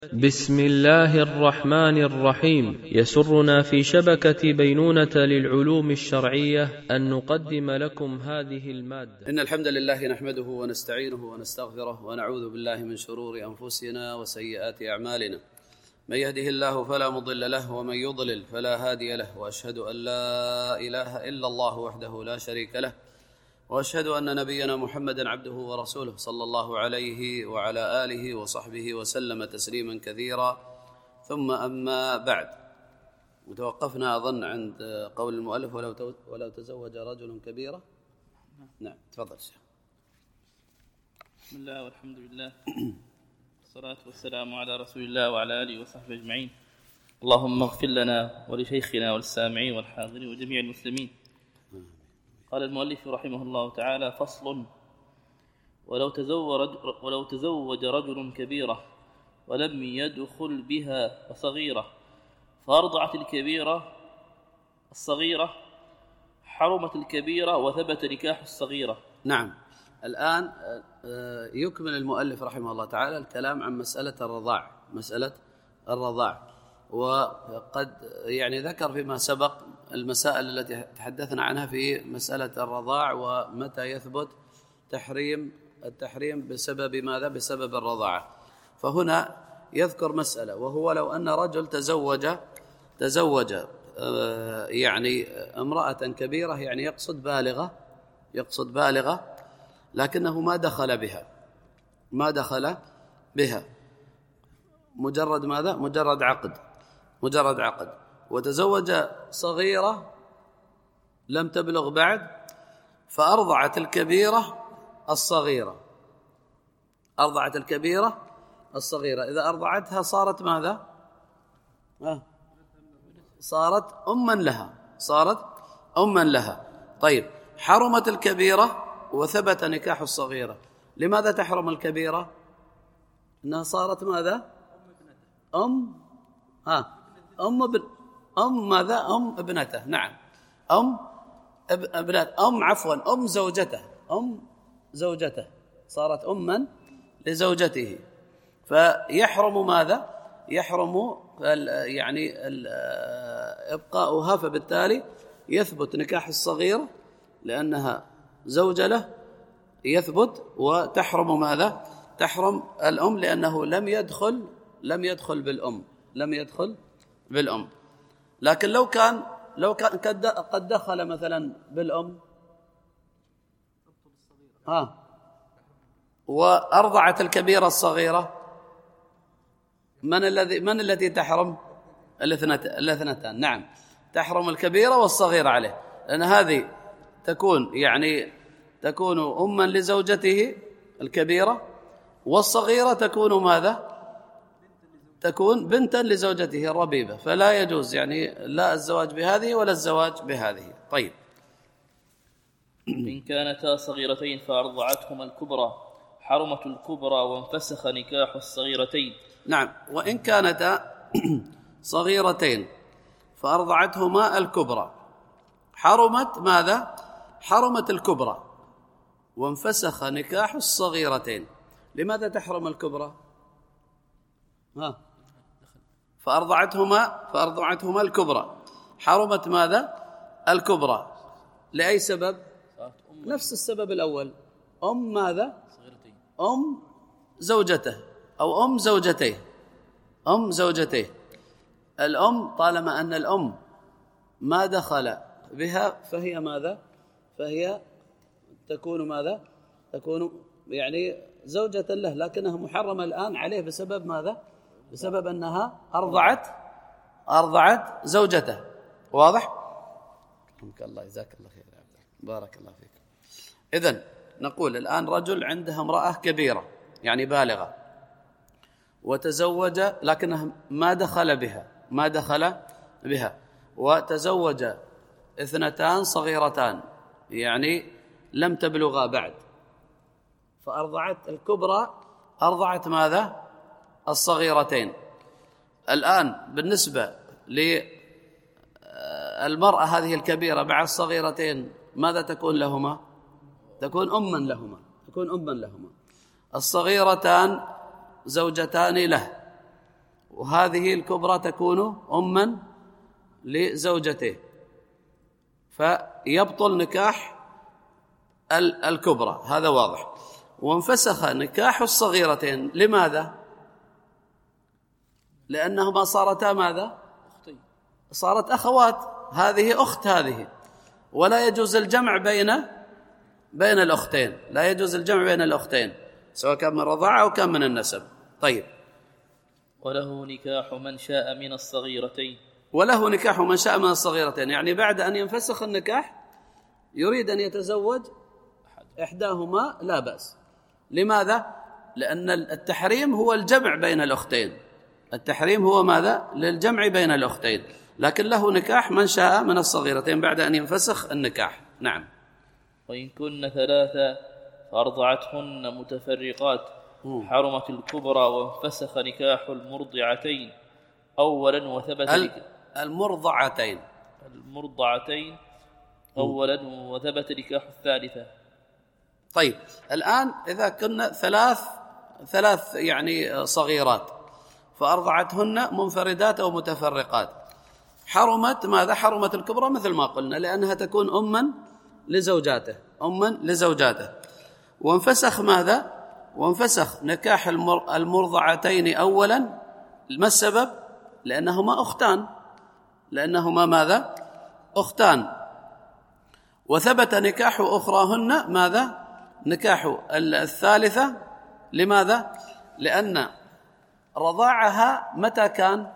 بسم الله الرحمن الرحيم. يسرنا في شبكة بينونة للعلوم الشرعية أن نقدم لكم هذه المادة. إن الحمد لله نحمده ونستعينه ونستغفره ونعوذ بالله من شرور أنفسنا وسيئات أعمالنا. من يهده الله فلا مضل له ومن يضلل فلا هادي له، وأشهد أن لا إله إلا الله وحده لا شريك له، وأشهد أن نبينا محمدا عبده ورسوله صلى الله عليه وعلى آله وصحبه وسلم تسليما كثيرا. ثم أما بعد، وتوقفنا أظن عند قول المؤلف ولو تزوج رجل كبيرة. نعم تفضل شيخ. بسم الله والحمد لله والصلاة والسلام على رسول الله وعلى آله وصحبه أجمعين. اللهم اغفر لنا ولشيخنا وللسامعين والحاضرين وجميع المسلمين. قال المؤلف رحمه الله تعالى: فصل: ولو تزوج رجل كبيرة ولم يدخل بها صغيرة فأرضعت الكبيرة الصغيرة، حرمت الكبيرة وثبت نكاح الصغيرة. نعم، الآن يكمل المؤلف رحمه الله تعالى الكلام عن مسألة الرضاع، وقد ذكر فيما سبق المسائل التي تحدثنا عنها في مسألة الرضاع، ومتى يثبت التحريم بسبب ماذا؟ بسبب الرضاعة. فهنا يذكر مسألة، وهو لو أن رجل تزوج امرأة كبيرة، يقصد بالغة لكنه ما دخل بها، مجرد ماذا؟ مجرد عقد. وتزوج صغيرة لم تبلغ بعد، فأرضعت الكبيرة الصغيرة. إذا أرضعتها صارت ماذا؟ صارت أما لها. طيب، حرمت الكبيرة وثبت نكاح الصغيرة. لماذا تحرم الكبيرة؟ إنها صارت ماذا؟ أم ابنته. نعم، أم زوجته صارت أما لزوجته. فيحرم ماذا؟ يحرم إبقاؤها، فبالتالي يثبت نكاح الصغيرة لأنها زوجة له، يثبت. وتحرم ماذا؟ تحرم الأم لأنه لم يدخل بالأم. لكن لو كان قد دخل مثلا بالأم وأرضعت الكبيرة الصغيرة، من التي تحرم؟ الاثنتان. نعم، تحرم الكبيرة والصغيرة عليه، لأن هذه تكون أما لزوجته الكبيرة، والصغيرة تكون ماذا؟ تكون بنتا لزوجته الربيبة. فلا يجوز لا الزواج بهذه ولا الزواج بهذه. طيب، إن كانتا صغيرتين فأرضعتهما الكبرى، حرمت الكبرى وانفسخ نكاح الصغيرتين. نعم، وإن كانتا صغيرتين فأرضعتهما الكبرى، حرمت ماذا؟ حرمت الكبرى وانفسخ نكاح الصغيرتين. لماذا تحرم الكبرى؟ فأرضعتهما الكبرى، حرمت ماذا؟ الكبرى. لأي سبب؟ نفس السبب الأول. ماذا؟ أم زوجته أو أم زوجته. الأم طالما أن الأم ما دخل بها فهي ماذا؟ فهي تكون ماذا؟ تكون زوجة له، لكنها محرمة الآن عليه بسبب ماذا؟ بسبب أنها أرضعت زوجته. واضح؟ الله جزاك الله خير، بارك الله فيك. إذن نقول الآن رجل عنده امرأة كبيرة بالغة، وتزوج لكنها ما دخل بها، وتزوج اثنتان صغيرتان لم تبلغا بعد، فأرضعت الكبرى، أرضعت ماذا؟ الصغيرتين. الآن بالنسبة للمرأة هذه الكبيرة مع الصغيرتين ماذا تكون لهما؟ تكون أما لهما. الصغيرتان زوجتان له، وهذه الكبرى تكون أما لزوجته، فيبطل نكاح الكبرى، هذا واضح. وانفسخ نكاح الصغيرتين، لماذا؟ لأنهما صارتا ماذا؟ صارت أخوات، هذه أخت هذه، ولا يجوز الجمع بين الأختين، لا يجوز الجمع بين الأختين سواء كان من رضاعة أو كان من النسب. طيب. وله نكاح من شاء من الصغيرتين، وله نكاح من شاء من الصغيرتين، يعني بعد أن ينفسخ النكاح يريد أن يتزوج إحداهما لا بأس. لماذا؟ لأن التحريم هو الجمع بين الأختين، التحريم هو ماذا؟ للجمع بين الأختين، لكن له نكاح من شاء من الصغيرتين بعد أن ينفسخ النكاح. نعم. وإن كن ثلاثة فأرضعتهن متفرقات حرمت الكبرى، وانفسخ نكاح المرضعتين أولا وثبت المرضعتين أولا وثبت نكاح الثالثة. طيب، الآن إذا كنا ثلاث يعني صغيرات فأرضعتهن منفردات أو متفرقات، حرمت ماذا؟ حرمت الكبرى مثل ما قلنا، لأنها تكون أما لزوجاته. وانفسخ ماذا؟ وانفسخ نكاح المرضعتين أولا. ما السبب؟ لأنهما ماذا؟ أختان. وثبت نكاح أخراهن ماذا؟ نكاح الثالثة. لماذا؟ لأن رضاعها متى كان؟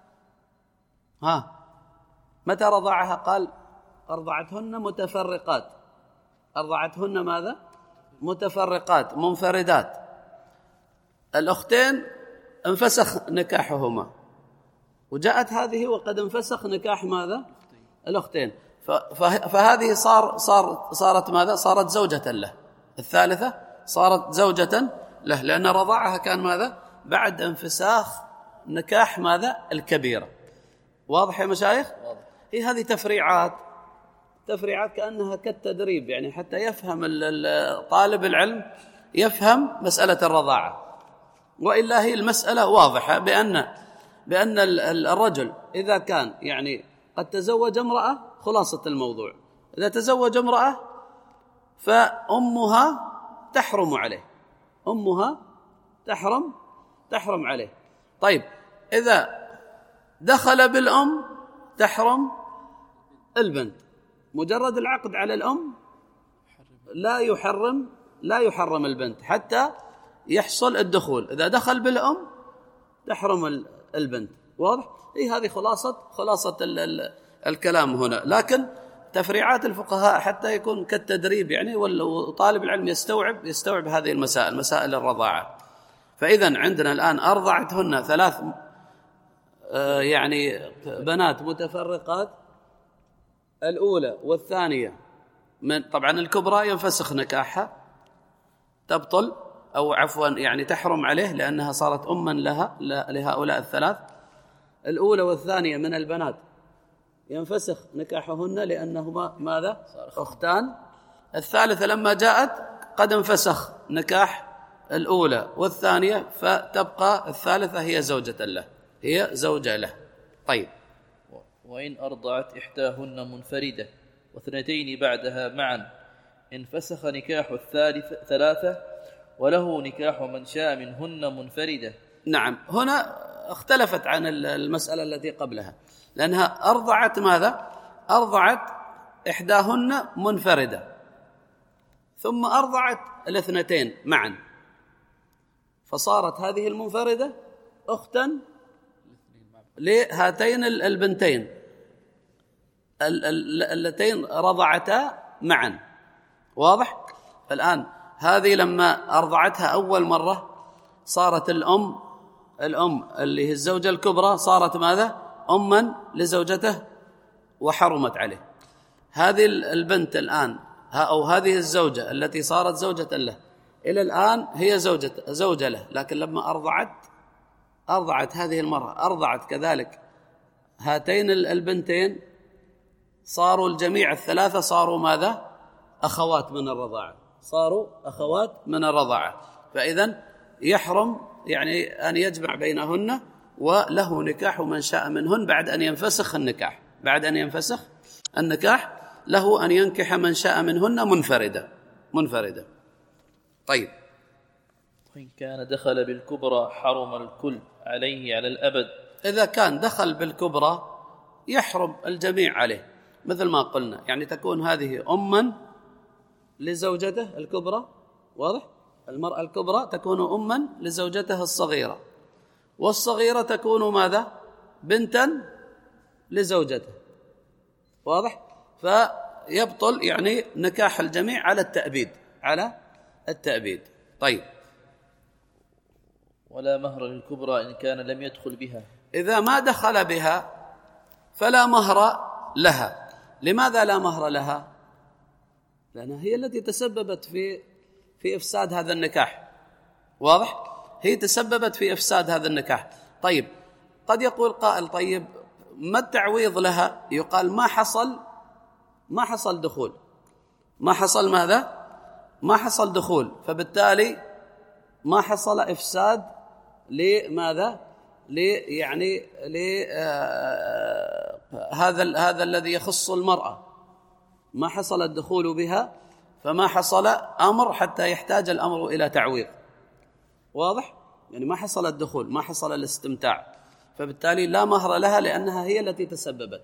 متى رضاعها؟ قال أرضعتهن متفرقات. أرضعتهن ماذا؟ متفرقات منفردات. الأختين انفسخ نكاحهما، وجاءت هذه وقد انفسخ نكاح ماذا؟ الأختين، فهذه صارت ماذا؟ صارت زوجة له. الثالثة صارت زوجة له، لأن رضاعها كان ماذا؟ بعد انفساخ نكاح ماذا؟ الكبيرة. واضح يا مشايخ؟ واضح. هذه تفريعات كأنها كالتدريب، يعني حتى يفهم طالب العلم يفهم مسألة الرضاعة، وإلا هي المسألة واضحة بأن الرجل إذا كان يعني قد تزوج امرأة، خلاصة الموضوع إذا تزوج امرأة فأمها تحرم عليه، أمها تحرم عليه. طيب، إذا دخل بالأم تحرم البنت، مجرد العقد على الأم لا يحرم البنت حتى يحصل الدخول. إذا دخل بالأم تحرم البنت. واضح؟ هذه خلاصة الكلام هنا، لكن تفريعات الفقهاء حتى يكون كالتدريب يعني، وطالب العلم يستوعب هذه مسائل الرضاعة. فإذا عندنا الآن أرضعتهن ثلاث يعني بنات متفرقات، الأولى والثانية طبعا الكبرى ينفسخ نكاحها، تبطل أو عفوا يعني تحرم عليه لأنها صارت أما لهؤلاء الثلاث. الأولى والثانية من البنات ينفسخ نكاحهن لأنهما ماذا؟ أختان. الثالثة لما جاءت قد انفسخ نكاح الأولى والثانية، فتبقى الثالثة هي زوجة له. طيب. وإن أرضعت إحداهن منفردة واثنتين بعدها معا انفسخ نكاح الثلاثة، وله نكاح من شاء منهن منفردة. نعم، هنا اختلفت عن المسألة التي قبلها، لأنها أرضعت ماذا؟ أرضعت إحداهن منفردة، ثم أرضعت الاثنتين معا، فصارت هذه المنفردة أختا لهاتين البنتين اللتين رضعتا معا. واضح؟ الآن هذه لما أرضعتها أول مرة صارت الأم اللي هي الزوجة الكبرى صارت ماذا؟ أما لزوجته وحرمت عليه. هذه البنت الآن أو هذه الزوجة التي صارت زوجة له إلى الآن هي زوجة له، لكن لما أرضعت هذه المرة أرضعت كذلك هاتين البنتين، صاروا الجميع الثلاثة صاروا ماذا؟ أخوات من الرضاعة. فإذن يحرم يعني أن يجمع بينهن وله نكاح من شاء منهن بعد أن ينفسخ النكاح، بعد أن ينفسخ النكاح له أن ينكح من شاء منهن منفردة. طيب، وإن كان دخل بالكبرى حرم الكل عليه على الأبد. إذا كان دخل بالكبرى يحرم الجميع عليه، مثل ما قلنا، يعني تكون هذه أما لزوجته الكبرى، واضح؟ المرأة الكبرى تكون أما لزوجته الصغيرة، والصغيرة تكون ماذا؟ بنتا لزوجته، واضح؟ فيبطل يعني نكاح الجميع على التأبيد. طيب، ولا مهر للكبرى إن كان لم يدخل بها. إذا ما دخل بها فلا مهر لها. لماذا لا مهر لها؟ لأنها هي التي تسببت في إفساد هذا النكاح، واضح؟ هي تسببت في إفساد هذا النكاح. طيب، قد يقول قائل: طيب ما التعويض لها؟ يقال ما حصل دخول، ما حصل ماذا؟ ما حصل دخول، فبالتالي ما حصل إفساد لماذا؟ يعني هذا الذي يخص المرأة، ما حصل الدخول بها، فما حصل أمر حتى يحتاج الأمر إلى تعويض، واضح؟ يعني ما حصل الدخول، ما حصل الاستمتاع، فبالتالي لا مهر لها لأنها هي التي تسببت.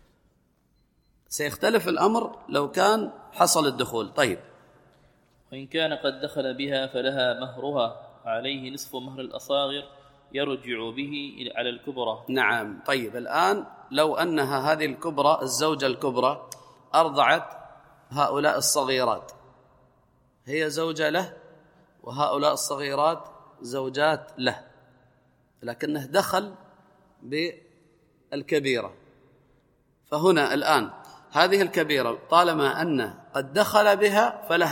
سيختلف الأمر لو كان حصل الدخول. طيب، وإن كان قد دخل بها فلها مهرها عليه نصف مهر الأصاغر يرجع به على الكبرى. نعم. طيب، الآن لو أنها هذه الكبرى، الزوجة الكبرى، أرضعت هؤلاء الصغيرات، هي زوجة له وهؤلاء الصغيرات زوجات له، لكنه دخل بالكبيرة، فهنا الآن هذه الكبيرة طالما أنه قد دخل بها فلها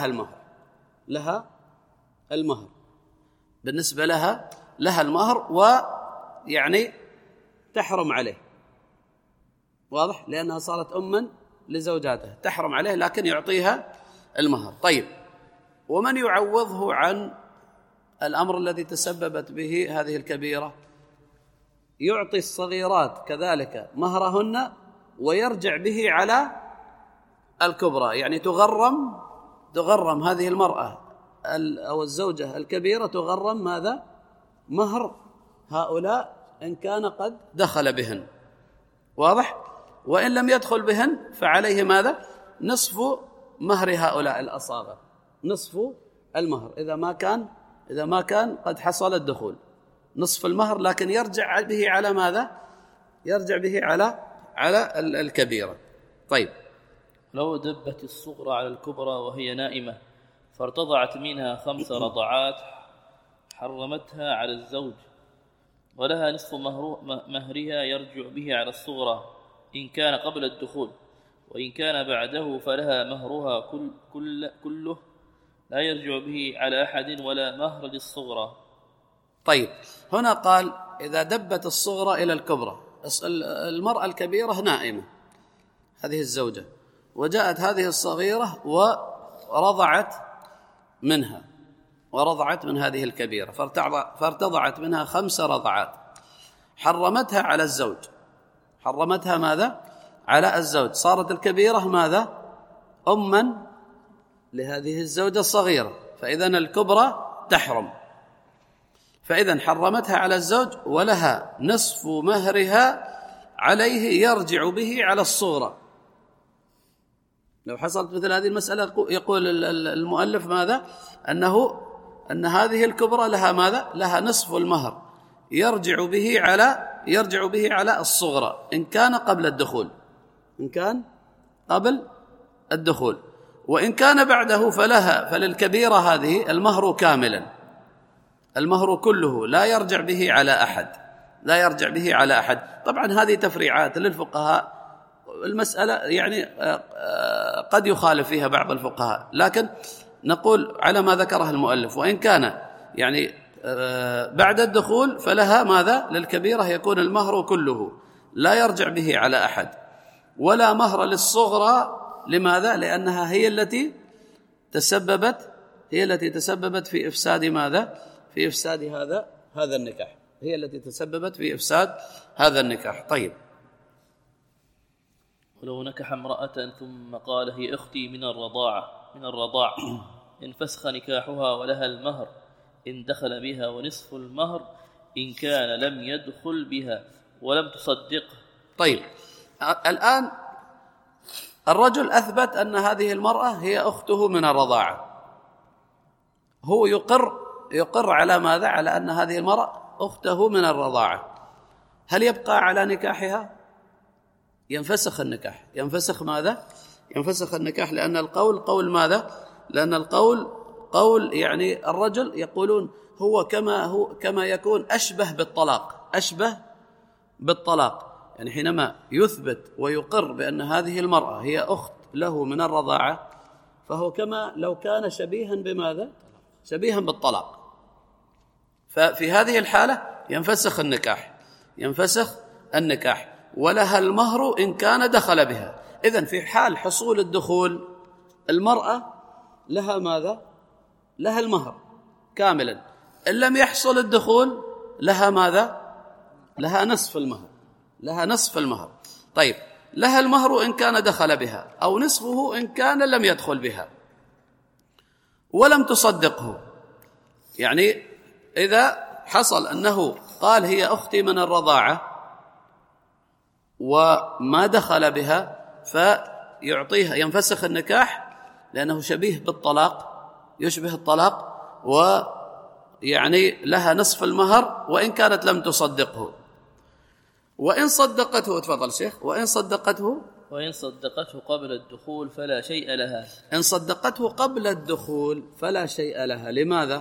المهر، بالنسبة لها المهر، ويعني تحرم عليه، واضح؟ لأنها صارت أما لزوجاته، تحرم عليه لكن يعطيها المهر. طيب، ومن يعوضه عن الأمر الذي تسببت به هذه الكبيرة؟ يعطي الصغيرات كذلك مهرهن ويرجع به على الكبرى، يعني تغرم هذه المرأة أو الزوجة الكبيرة، تغرم ماذا؟ مهر هؤلاء إن كان قد دخل بهن، واضح؟ وإن لم يدخل بهن فعليه ماذا؟ نصف مهر هؤلاء الأصاغر، نصف المهر إذا ما كان قد حصل الدخول، نصف المهر، لكن يرجع به على ماذا؟ يرجع به على الكبيرة. طيب، لو دبت الصغرى على الكبرى وهي نائمة فارتضعت منها 5 رضعات حرمتها على الزوج، ولها نصف مهرها يرجع به على الصغرى إن كان قبل الدخول، وإن كان بعده فلها مهرها كله لا يرجع به على أحد ولا مهر للصغرى. طيب، هنا قال إذا دبت الصغرى إلى الكبرى، المرأة الكبيرة نائمة هذه الزوجة، وجاءت هذه الصغيرة ورضعت من هذه الكبيرة، فارتضعت منها 5 رضعات، حرمتها على الزوج، حرمتها ماذا؟ على الزوج، صارت الكبيرة ماذا؟ أما لهذه الزوجة الصغيرة، فإذن الكبرى تحرم، فإذن حرمتها على الزوج ولها نصف مهرها عليه يرجع به على الصغرى. لو حصلت مثل هذه المسألة يقول المؤلف ماذا؟ أن هذه الكبرى لها ماذا؟ لها نصف المهر يرجع به على الصغرى إن كان قبل الدخول، وإن كان بعده فللكبيرة هذه المهر كاملا، المهر كله لا يرجع به على أحد. طبعا هذه تفريعات للفقهاء، المسألة يعني قد يخالف فيها بعض الفقهاء، لكن نقول على ما ذكره المؤلف، وإن كان يعني بعد الدخول فلها ماذا؟ للكبيرة يكون المهر كله لا يرجع به على أحد، ولا مهر للصغرى. لماذا؟ لأنها هي التي تسببت في إفساد ماذا؟ في إفساد هذا النكاح. هي التي تسببت في إفساد هذا النكاح. طيب، ولو نكح امرأة ثم قال هي أختي من الرضاع انفسخ نكاحها ولها المهر إن دخل بها ونصف المهر إن كان لم يدخل بها ولم تصدقه. طيب، الآن الرجل أثبت أن هذه المرأة هي أخته من الرضاعة، هو يقر على ماذا؟ على أن هذه المرأة أخته من الرضاعة. هل يبقى على نكاحها؟ ينفسخ النكاح. ينفسخ ماذا؟ ينفسخ النكاح، لأن القول قول ماذا؟ لأن القول قول يعني الرجل يقولون هو كما يكون أشبه بالطلاق، يعني حينما يثبت ويقر بأن هذه المرأة هي أخت له من الرضاعة فهو كما لو كان شبيها بماذا؟ شبيها بالطلاق. ففي هذه الحالة ينفسخ النكاح ولها المهر إن كان دخل بها. إذن في حال حصول الدخول المرأة لها ماذا؟ لها المهر كاملا. إن لم يحصل الدخول لها ماذا؟ لها نصف المهر. طيب، لها المهر إن كان دخل بها أو نصفه إن كان لم يدخل بها ولم تصدقه. يعني إذا حصل أنه قال هي أختي من الرضاعة وما دخل بها فيعطيها، ينفسخ النكاح لأنه شبيه بالطلاق، يشبه الطلاق، ويعني لها نصف المهر وإن كانت لم تصدقه. وإن صدقته، تفضل شيخ. وإن صدقته قبل الدخول فلا شيء لها. إن صدقته قبل الدخول فلا شيء لها. لماذا؟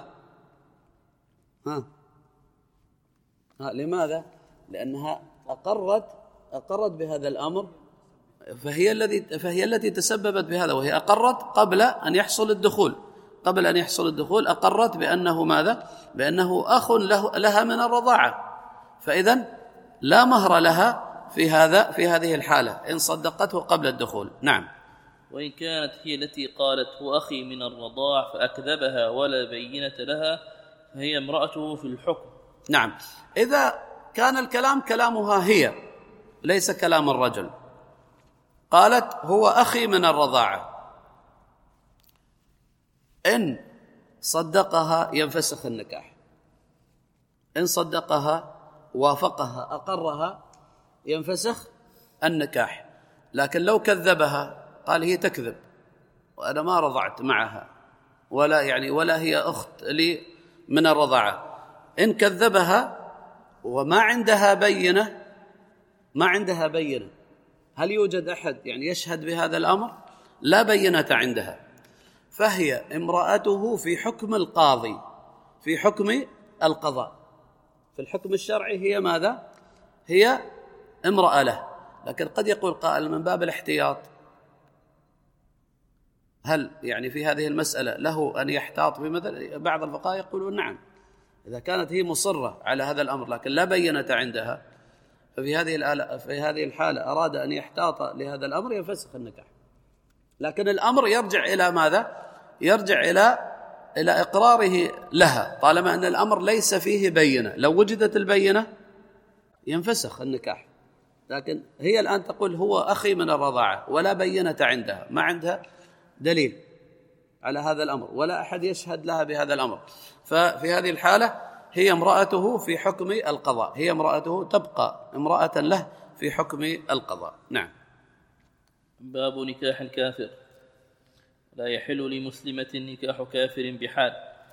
لماذا؟ لأنها أقرت بهذا الأمر، فهي التي تسببت بهذا، وهي أقرت قبل أن يحصل الدخول أقرت بأنه ماذا؟ بأنه أخ لها من الرضاعة، فإذن لا مهر لها في هذه الحالة إن صدقته قبل الدخول. نعم. وإن كانت هي التي قالت هو أخي من الرضاع فأكذبها ولا بينة لها فهي امرأته في الحكم. نعم، إذا كان الكلام كلامها هي ليس كلام الرجل، قالت هو أخي من الرضاعة، إن صدقها ينفسخ النكاح، إن صدقها وافقها أقرها ينفسخ النكاح. لكن لو كذبها قال هي تكذب وأنا ما رضعت معها ولا هي أخت لي من الرضاعة، إن كذبها وما عندها بينة، هل يوجد أحد يشهد بهذا الأمر؟ لا بينة عندها، فهي امرأته في حكم القاضي، في حكم القضاء. في الحكم الشرعي هي ماذا؟ هي امرأة له. لكن قد يقول قائل من باب الاحتياط، هل في هذه المسألة له أن يحتاط بمثل؟ بعض الفقهاء يقولون نعم، إذا كانت هي مصرة على هذا الأمر لكن لا بينة عندها، ففي هذه الحالة أراد أن يحتاط لهذا الأمر ينفسخ النكاح. لكن الأمر يرجع إلى ماذا؟ يرجع إلى إقراره لها، طالما أن الأمر ليس فيه بينة. لو وجدت البينة ينفسخ النكاح، لكن هي الآن تقول هو أخي من الرضاعة ولا بينة عندها، ما عندها دليل على هذا الأمر ولا أحد يشهد لها بهذا الأمر، ففي هذه الحالة هي امرأته في حكم القضاء، هي امرأته تبقى امرأة له في حكم القضاء. نعم. باب نكاح الكافر. لا يحل لمسلمة نكاح كافر بحال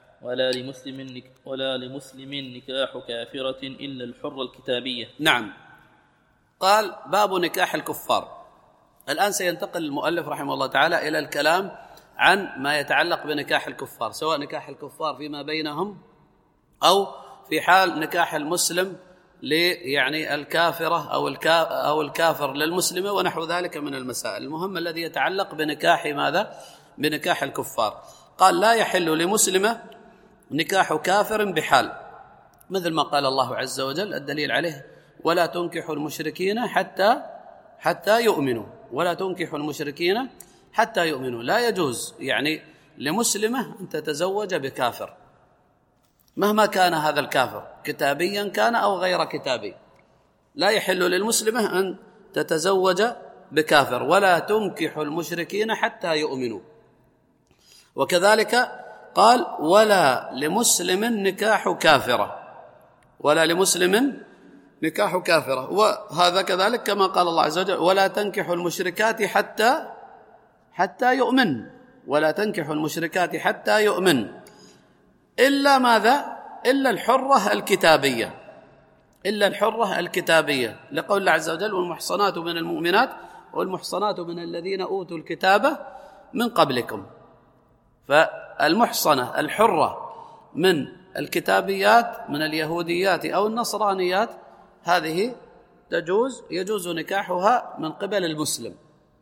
ولا لمسلم نكاح كافرة إلا الحر الكتابية. نعم. قال باب نكاح الكفار. الآن سينتقل المؤلف رحمه الله تعالى إلى الكلام عن ما يتعلق بنكاح الكفار، سواء نكاح الكفار فيما بينهم أو في حال نكاح المسلم الكافرة أو الكافر للمسلمة ونحو ذلك من المسائل. المهم الذي يتعلق بنكاح ماذا؟ بنكاح الكفار. قال لا يحل لمسلمة نكاح كافر بحال، مثل ما قال الله عز وجل الدليل عليه ولا تنكحوا المشركين حتى يؤمنوا، ولا تنكحوا المشركين حتى يؤمنوا. لا يجوز لمسلمة أن تتزوج بكافر، مهما كان هذا الكافر، كتابيا كان أو غير كتابي، لا يحل للمسلمة أن تتزوج بكافر، ولا تنكح المشركين حتى يؤمنوا. وكذلك قال ولا لمسلم نكاح كافرة، ولا لمسلم نكاح كافرة. وهذا كذلك كما قال الله عز وجل ولا تنكحوا المشركات حتى يؤمن، ولا تنكحوا المشركات حتى يؤمن، إلا ماذا؟ إلا الحرة الكتابية، إلا الحرة الكتابية، لقول الله عز وجل والمحصنات من المؤمنات والمحصنات من الذين أوتوا الكتاب من قبلكم. فالمحصنة الحرة من الكتابيات من اليهوديات أو النصرانيات هذه يجوز نكاحها من قبل المسلم.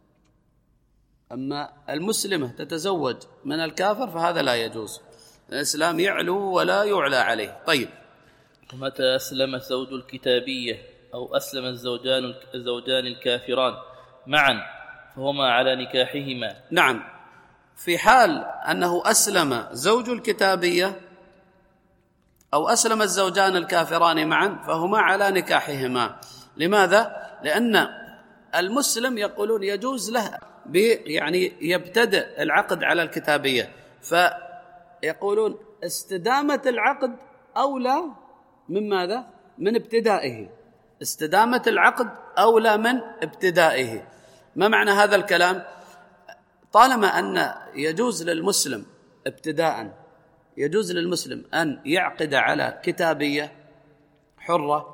أما المسلمة تتزوج من الكافر فهذا لا يجوز، الإسلام يعلو ولا يعلى عليه. طيب، ومتى أسلم زوج الكتابية أو أسلم الزوجان الكافران معا فهما على نكاحهما. نعم، في حال أنه أسلم زوج الكتابية أو أسلم الزوجان الكافران معا فهما على نكاحهما. لماذا؟ لأن المسلم يقولون يجوز له يعني يبتدئ العقد على الكتابية، فيقولون استدامة العقد أولى من ماذا؟ من ابتدائه. استدامة العقد أولى من ابتدائه. ما معنى هذا الكلام؟ طالما أن يجوز للمسلم ابتداء، يجوز للمسلم أن يعقد على كتابية حرة،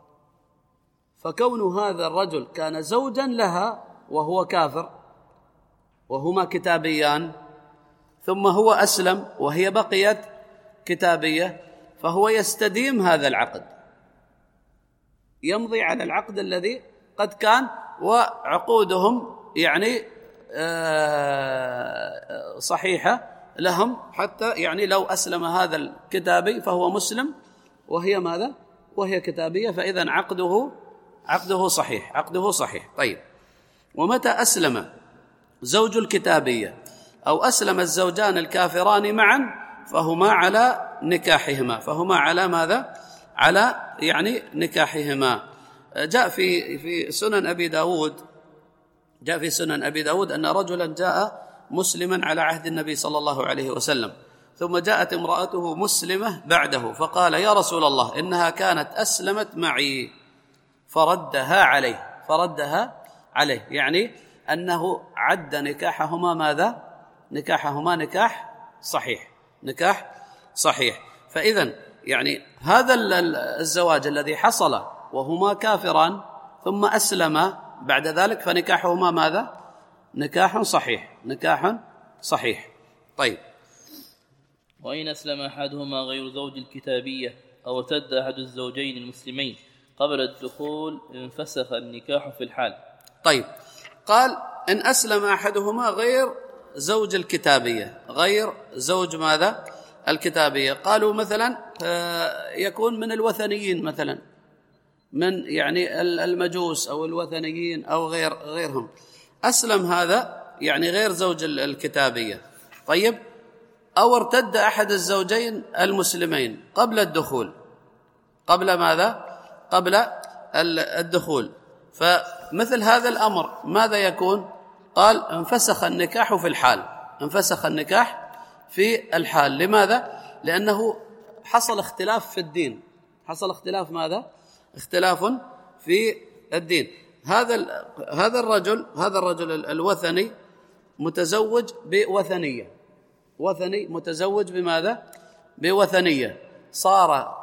فكون هذا الرجل كان زوجا لها وهو كافر وهما كتابيان، ثم هو أسلم وهي بقيت كتابية، فهو يستديم هذا العقد، يمضي على العقد الذي قد كان، وعقودهم يعني صحيحة لهم، حتى يعني لو أسلم هذا الكتابي فهو مسلم وهي ماذا؟ وهي كتابية، فإذا عقده صحيح، عقده صحيح. طيب، ومتى أسلم زوج الكتابية أو أسلم الزوجان الكافران معا فهما على نكاحهما، فهما على ماذا؟ على يعني نكاحهما. جاء في سنن أبي داود أن رجلا جاء مسلما على عهد النبي صلى الله عليه وسلم، ثم جاءت امرأته مسلمة بعده فقال يا رسول الله إنها كانت أسلمت معي، فردها عليه، يعني أنه عد نكاحهما ماذا؟ نكاحهما نكاح صحيح. فإذا يعني هذا الزواج الذي حصل وهما كافران ثم أسلما بعد ذلك فنكاحهما ماذا؟ نكاح صحيح. طيب، وإن أسلم أحدهما غير زوج الكتابية أو ارتد أحد الزوجين المسلمين قبل الدخول انفسخ النكاح في الحال. طيب، قال إن أسلم أحدهما غير زوج الكتابية، غير زوج ماذا؟ الكتابية. قالوا مثلا يكون من الوثنيين، مثلا من يعني المجوس أو الوثنيين أو غيرهم، أسلم هذا يعني غير زوج الكتابية. طيب، أو ارتد أحد الزوجين المسلمين قبل الدخول، قبل ماذا؟ قبل الدخول، فمثل هذا الأمر ماذا يكون؟ قال انفسخ النكاح في الحال، انفسخ النكاح في الحال. لماذا؟ لأنه حصل اختلاف في الدين، حصل اختلاف ماذا؟ اختلاف في الدين. هذا الرجل الوثني متزوج بوثنية، وثني متزوج بماذا؟ بوثنية، صار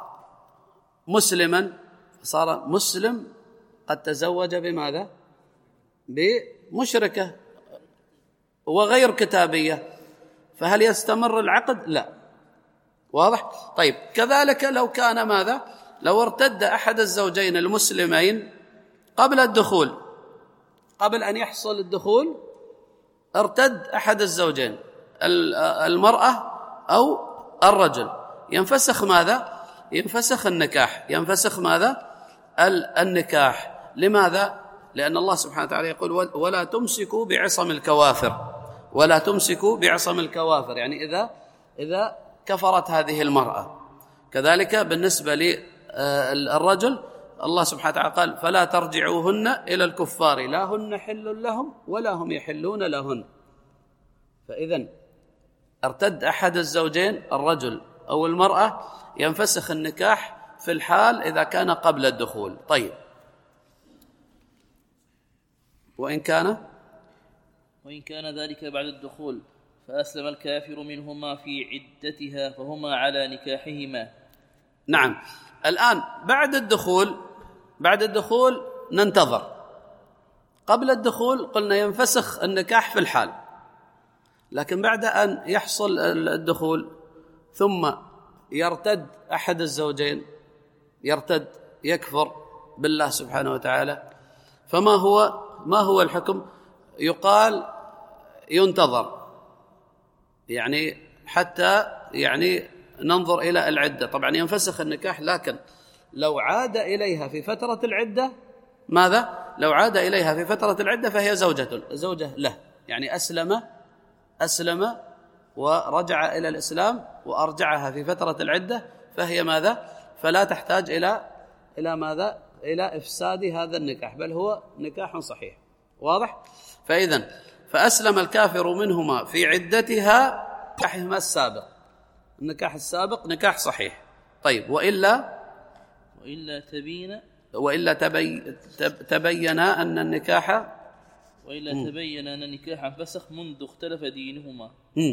مسلم قد تزوج بماذا؟ بمشركة وغير كتابية، فهل يستمر العقد؟ لا. واضح؟ طيب، كذلك لو كان ماذا؟ لو ارتد أحد الزوجين المسلمين قبل الدخول، قبل أن يحصل الدخول ارتد أحد الزوجين، المرأة أو الرجل، ينفسخ ماذا؟ ينفسخ النكاح، ينفسخ ماذا؟ النكاح. لماذا؟ لأن الله سبحانه وتعالى يقول ولا تمسكوا بعصم الكوافر، ولا تمسكوا بعصم الكوافر، يعني إذا كفرت هذه المرأة، كذلك بالنسبة للرجل الله سبحانه وتعالى قال فلا ترجعوهن إلى الكفار لا هن حل لهم ولا هم يحلون لهن. فإذن ارتد أحد الزوجين الرجل أو المرأة ينفسخ النكاح في الحال إذا كان قبل الدخول. طيب، وإن كان ذلك بعد الدخول فأسلم الكافر منهما في عدتها فهما على نكاحهما. نعم. الآن بعد الدخول ننتظر. قبل الدخول قلنا ينفسخ النكاح في الحال، لكن بعد أن يحصل الدخول ثم يرتد أحد الزوجين، يكفر بالله سبحانه وتعالى، ما هو الحكم؟ يقال ينتظر، يعني حتى ننظر إلى العدة. طبعا ينفسخ النكاح، لكن لو عاد إليها في فترة العدة ماذا؟ لو عاد إليها في فترة العدة فهي زوجة له، يعني أسلم ورجع إلى الإسلام وأرجعها في فترة العدة، فهي ماذا؟ فلا تحتاج إلى ماذا؟ إلى إفساد هذا النكاح، بل هو نكاح صحيح. واضح؟ فأسلم الكافر منهما في عدتها نكاحهما السابق، النكاح السابق نكاح صحيح. طيب، وإلا تبين أن النكاح فسخ منذ اختلف دينهما.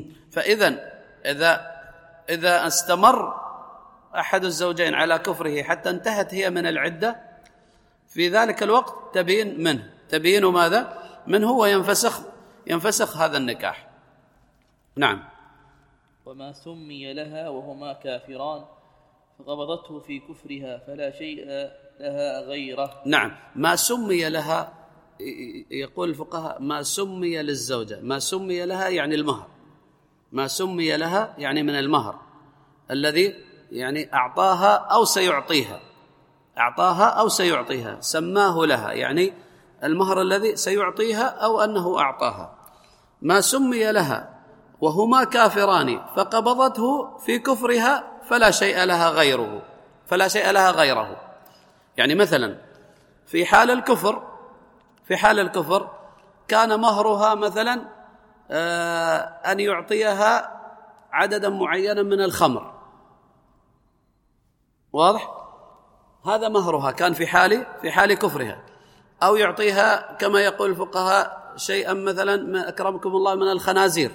إذا استمر أحد الزوجين على كفره حتى انتهت هي من العدة، في ذلك الوقت تبين ماذا؟ منه وينفسخ هذا النكاح. نعم. وما سمي لها وهما كافران فقبضته في كفرها فلا شيء لها غيره. نعم. ما سمي لها، يقول الفقهاء ما سمي للزوجة، ما سمي لها يعني المهر، ما سمي لها يعني من المهر الذي أعطاها أو سيعطيها، سماه لها يعني المهر الذي سيعطيها أو أنه أعطاها. ما سمي لها وهما كافران فقبضته في كفرها فلا شيء لها غيره. يعني مثلا في حال الكفر كان مهرها مثلا أن يعطيها عددا معينا من الخمر. واضح؟ هذا مهرها كان في حال كفرها، أو يعطيها كما يقول الفقهاء شيئا مثلا أكرمكم الله من الخنازير.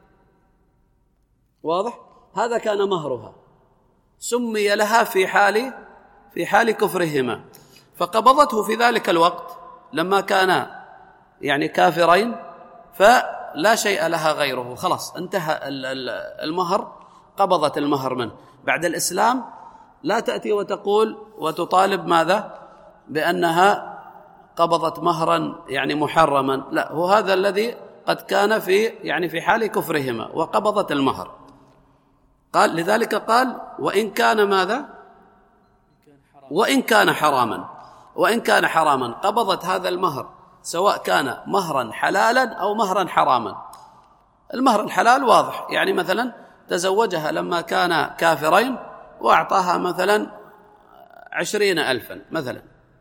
واضح؟ هذا كان مهرها، سمي لها في حال كفرهما، فقبضته في ذلك الوقت لما كان كافرين، فلا شيء لها غيره، خلاص انتهى المهر، قبضت المهر منه. بعد الإسلام لا تأتي وتطالب ماذا؟ بأنها قبضت مهرا محرما، لا، هو هذا الذي قد كان في حال كفرهما وقبضت المهر. قال لذلك قال وإن كان ماذا؟ وإن كان حراما قبضت هذا المهر، سواء كان مهرا حلالا أو مهرا حراما. المهر الحلال واضح، مثلا تزوجها لما كان كافرين وأعطاها مثلا 20,000 مثلا،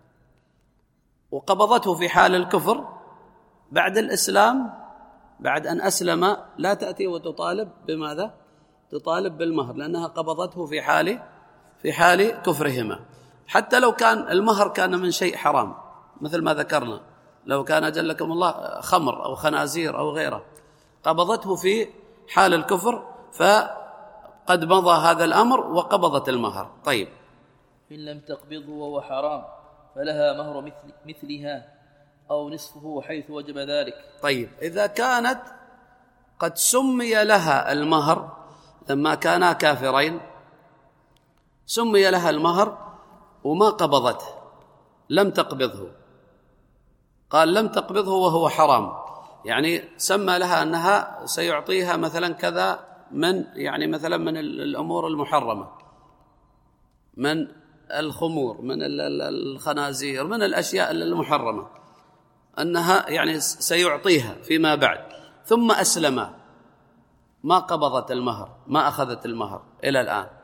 وقبضته في حال الكفر. بعد الإسلام، بعد أن أسلم، لا تأتي وتطالب بماذا؟ تطالب بالمهر، لأنها قبضته في حال كفرهما. حتى لو كان المهر كان من شيء حرام، مثل ما ذكرنا، لو كان جلكم الله خمر أو خنازير أو غيره، قبضته في حال الكفر، فقد مضى هذا الأمر وقبضت المهر. طيب، إن لم تقبضه وهو حرام فلها مهر مثلها أو نصفه حيث وجب ذلك. طيب، إذا كانت قد سمي لها المهر لما كانا كافرين، سمي لها المهر وما قبضته، لم تقبضه، قال لم تقبضه وهو حرام، سمى لها أنها سيعطيها مثلا كذا من مثلا من الأمور المحرمة، من الخمور، من الخنازير، من الأشياء المحرمة، أنها سيعطيها فيما بعد، ثم أسلم، ما قبضت المهر، ما أخذت المهر إلى الآن.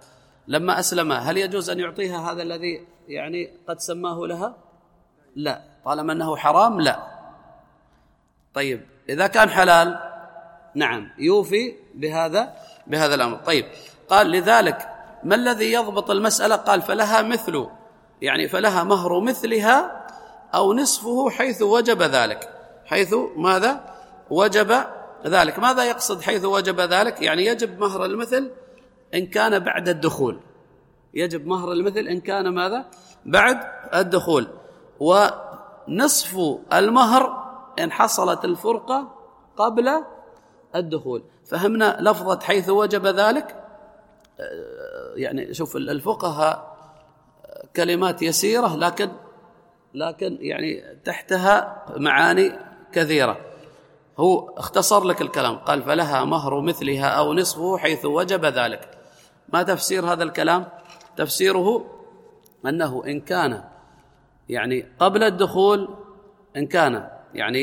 لما أسلم هل يجوز أن يعطيها هذا الذي يعني قد سماه لها؟ لا، طالما أنه حرام لا. طيب إذا كان حلال نعم يوفي بهذا الأمر. طيب قال لذلك ما الذي يضبط المسألة؟ قال فلها مثل، يعني فلها مهر مثلها أو نصفه حيث وجب ذلك. حيث ماذا وجب ذلك؟ ماذا يقصد حيث وجب ذلك؟ يعني يجب مهر المثل إن كان بعد الدخول، يجب مهر المثل إن كان ماذا بعد الدخول، ونصف المهر إن حصلت الفرقة قبل الدخول. فهمنا لفظة حيث وجب ذلك؟ يعني شوف الفقهاء كلمات يسيرة لكن يعني تحتها معاني كثيرة. هو اختصر لك الكلام، قال فلها مهر مثلها أو نصفه حيث وجب ذلك. ما تفسير هذا الكلام؟ تفسيره أنه إن كان يعني قبل الدخول، إن كان يعني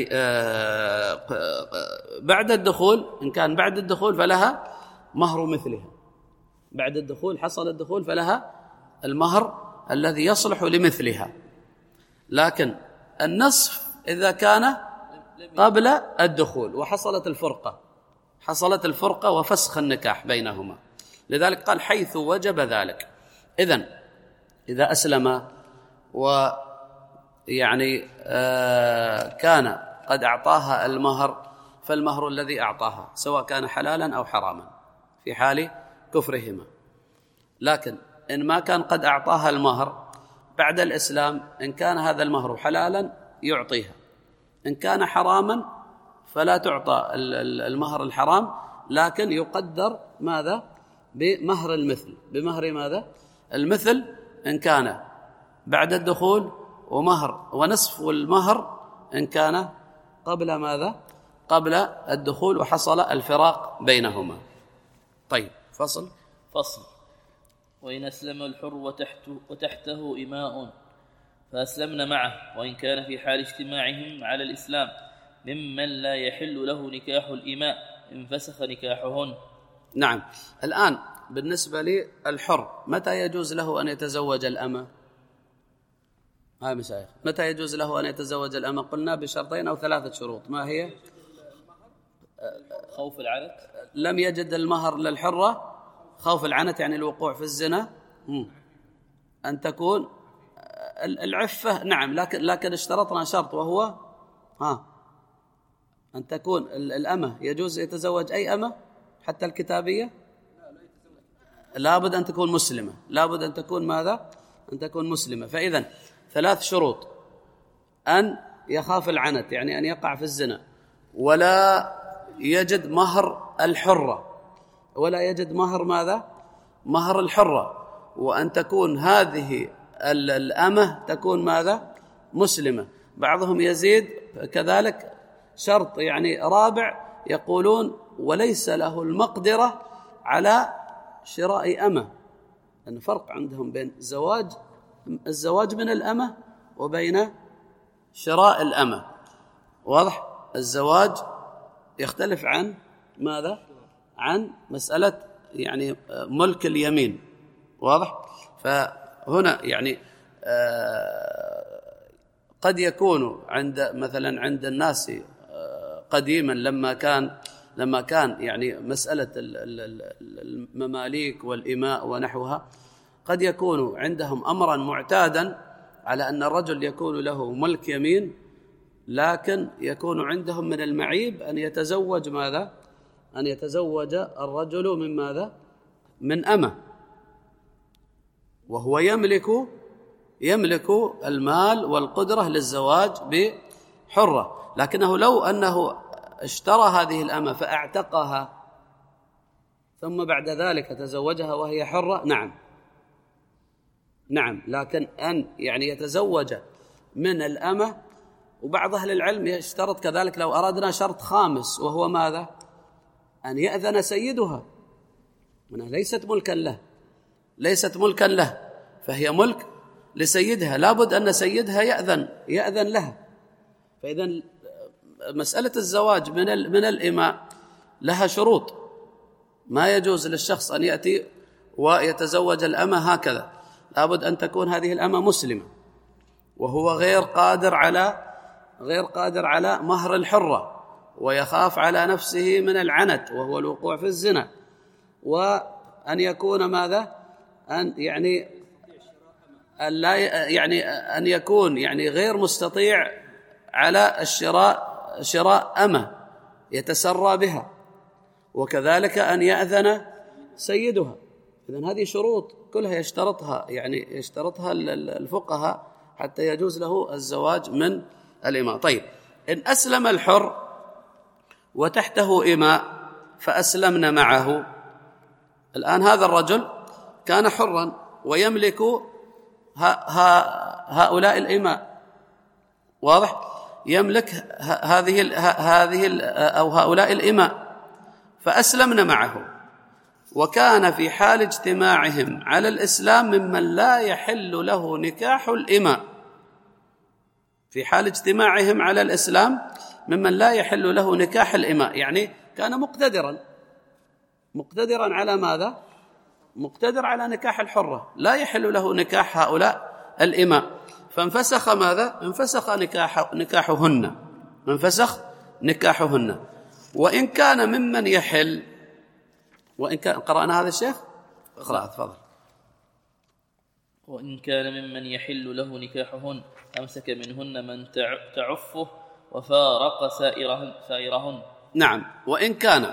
بعد الدخول، إن كان بعد الدخول فلها مهر مثلها. بعد الدخول حصل الدخول فلها المهر الذي يصلح لمثلها. لكن النصف إذا كان قبل الدخول وحصلت الفرقة وفسخ النكاح بينهما. لذلك قال حيث وجب ذلك. إذن إذا أسلم ويعني كان قد أعطاها المهر، فالمهر الذي أعطاها سواء كان حلالا أو حراما في حال كفرهما. لكن إن ما كان قد أعطاها المهر بعد الإسلام، إن كان هذا المهر حلالا يعطيها، إن كان حراما فلا تعطى المهر الحرام، لكن يقدر ماذا بمهر المثل. بمهر ماذا المثل إن كان بعد الدخول، ومهر ونصف المهر إن كان قبل ماذا قبل الدخول وحصل الفراق بينهما. طيب فصل. وإن أسلم الحر وتحته إماء فأسلمن معه، وإن كان في حال اجتماعهم على الإسلام ممن لا يحل له نكاح الإماء انفسخ نكاحهن. نعم. الآن بالنسبة للحر متى يجوز له أن يتزوج الأمة؟ مشايخ متى يجوز له أن يتزوج الأمة؟ قلنا بشرطين أو 3 شروط. ما هي؟ خوف العنت، لم يجد المهر للحرة خوف العنت يعني الوقوع في الزنا، أن تكون العفة. نعم، لكن اشترطنا شرط وهو أن تكون الأمة يجوز يتزوج أي أمة حتى الكتابية، لابد أن تكون مسلمة. لابد أن تكون ماذا؟ أن تكون مسلمة. فإذن 3 شروط: أن يخاف العنت يعني أن يقع في الزنا، ولا يجد مهر الحرة، ولا يجد مهر ماذا؟ مهر الحرة، وأن تكون هذه الأمة تكون ماذا؟ مسلمة. بعضهم يزيد كذلك شرط يعني رابع، يقولون وليس له المقدرة على شراء أمة. أن فرق عندهم بين الزواج من الأمة وبين شراء الأمة. واضح؟ الزواج يختلف عن ماذا؟ عن مسألة يعني ملك اليمين. واضح؟ فهنا يعني قد يكون مثلا عند الناس قديما لما كان يعني مسألة المماليك والإماء ونحوها، قد يكون عندهم أمرا معتادا على أن الرجل يكون له ملك يمين، لكن يكون عندهم من المعيب أن يتزوج ماذا؟ أن يتزوج الرجل من ماذا؟ من أمة، وهو يملك المال والقدرة للزواج بحرة. لكنه لو أنه اشترى هذه الأمة فأعتقها ثم بعد ذلك تزوجها وهي حرة، نعم، لكن أن يعني يتزوج من الأمة. وبعض أهل العلم يشترط كذلك لو أردنا شرط خامس، وهو ماذا؟ أن يأذن سيدها، منها ليست ملكا له، فهي ملك لسيدها، لابد أن سيدها يأذن لها. فإذن مسألة الزواج من الإماء لها شروط، ما يجوز للشخص أن يأتي ويتزوج الأمة هكذا، لابد أن تكون هذه الأمة مسلمة، وهو غير قادر على مهر الحرة، ويخاف على نفسه من العنت وهو الوقوع في الزنا، وأن يكون ماذا؟ أن يكون غير مستطيع على شراء أمة يتسرى بها، وكذلك أن يأذن سيدها. إذن هذه شروط كلها يشترطها الفقهاء حتى يجوز له الزواج من الإماء. طيب، إن أسلم الحر وتحته إماء فأسلمن معه، الآن هذا الرجل كان حرا ويملك هؤلاء الإماء، واضح؟ يملك هؤلاء الإماء، فأسلمن معه، وكان في حال اجتماعهم على الإسلام ممن لا يحل له نكاح الإماء. في حال اجتماعهم على الإسلام ممن لا يحل له نكاح الإماء، يعني كان مقتدرا على ماذا؟ مقتدر على نكاح الحرة، لا يحل له نكاح هؤلاء الإماء، فانفسخ ماذا؟ انفسخ نكاحهن. وإن كان ممن يحل، وإن كان قرأنا هذا الشيخ؟ اقرأ تفضل. وإن كان ممن يحل له نكاحهن أمسك منهن من تعفه وفارق سائرهن. نعم، وإن كان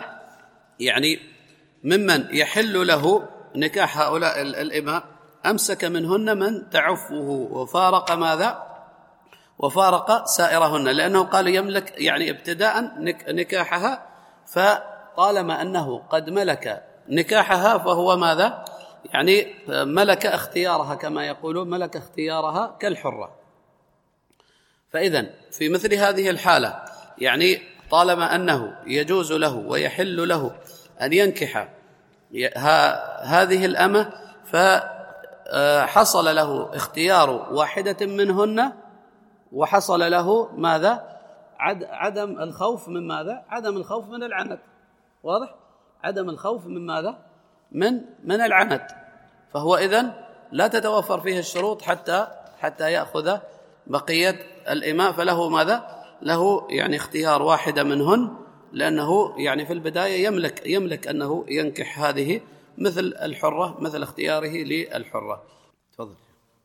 ممن يحل له نكاح هؤلاء الإماء أمسك منهن من تعفه وفارق ماذا؟ وفارق سائرهن، لأنه قال يملك ابتداء نكاحها، فطالما أنه قد ملك نكاحها فهو ماذا؟ ملك اختيارها، كما يقولون ملك اختيارها كالحرة. فإذن في مثل هذه الحالة طالما أنه يجوز له ويحل له أن ينكح هذه الأمة، فحصل له اختيار واحدة منهن، وحصل له ماذا؟ عدم الخوف من ماذا؟ عدم الخوف من العنت، واضح؟ عدم الخوف من ماذا؟ من العنت. فهو إذن لا تتوفر فيه الشروط حتى يأخذ بقية الإماء، فله ماذا؟ له اختيار واحدة منهن، لأنه في البداية يملك أنه ينكح هذه مثل الحرة، مثل اختياره للحرة. تفضل.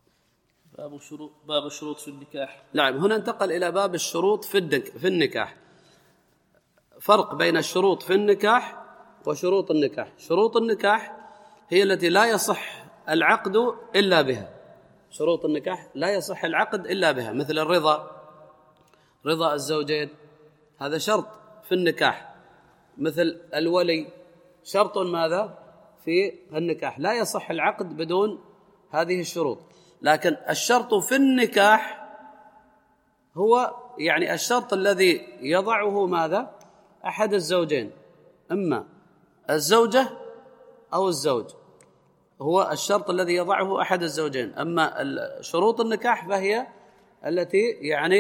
باب الشروط في النكاح. نعم، هنا انتقل إلى باب الشروط في النكاح. فرق بين الشروط في النكاح وشروط النكاح. شروط النكاح هي التي لا يصح العقد إلا بها. شروط النكاح لا يصح العقد إلا بها، مثل رضا الزوجين، هذا شرط في النكاح. مثل الولي، شرط ماذا؟ في النكاح، لا يصح العقد بدون هذه الشروط. لكن الشرط في النكاح هو الشرط الذي يضعه ماذا؟ أحد الزوجين، إما الزوجة أو الزوج، هو الشرط الذي يضعه أحد الزوجين. أما شروط النكاح فهي التي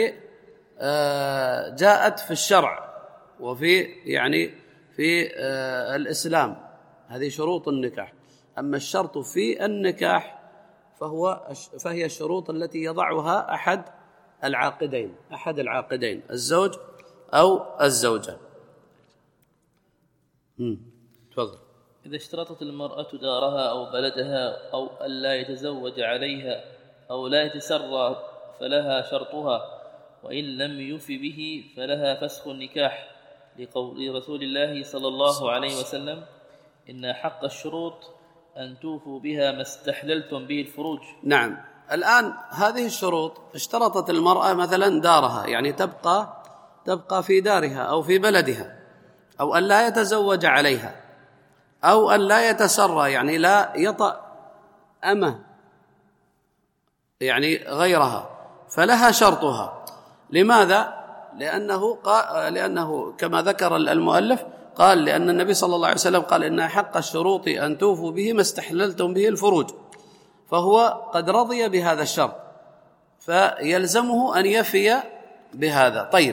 جاءت في الشرع وفي في الإسلام، هذه شروط النكاح. أما الشرط في النكاح فهي الشروط التي يضعها أحد العاقدين، الزوج أو الزوجة. تفضل. إذا اشترطت المرأة دارها أو بلدها أو ألا يتزوج عليها أو لا يتسرى فلها شرطها، وإن لم يف به فلها فسخ النكاح، لقول رسول الله صلى الله عليه وسلم: إن حق الشروط أن توفوا بها ما استحللتم به الفروج. نعم، الآن هذه الشروط اشترطت المرأة مثلا دارها، تبقى في دارها أو في بلدها، أو أن لا يتزوج عليها، أو أن لا يتسرى، لا يطأ أمة غيرها، فلها شرطها. لماذا؟ لأنه كما ذكر المؤلف قال: لأن النبي صلى الله عليه وسلم قال: إن حق الشروط أن توفوا به ما استحللتم به الفروج، فهو قد رضي بهذا الشرط، فيلزمه أن يفي بهذا. طيب،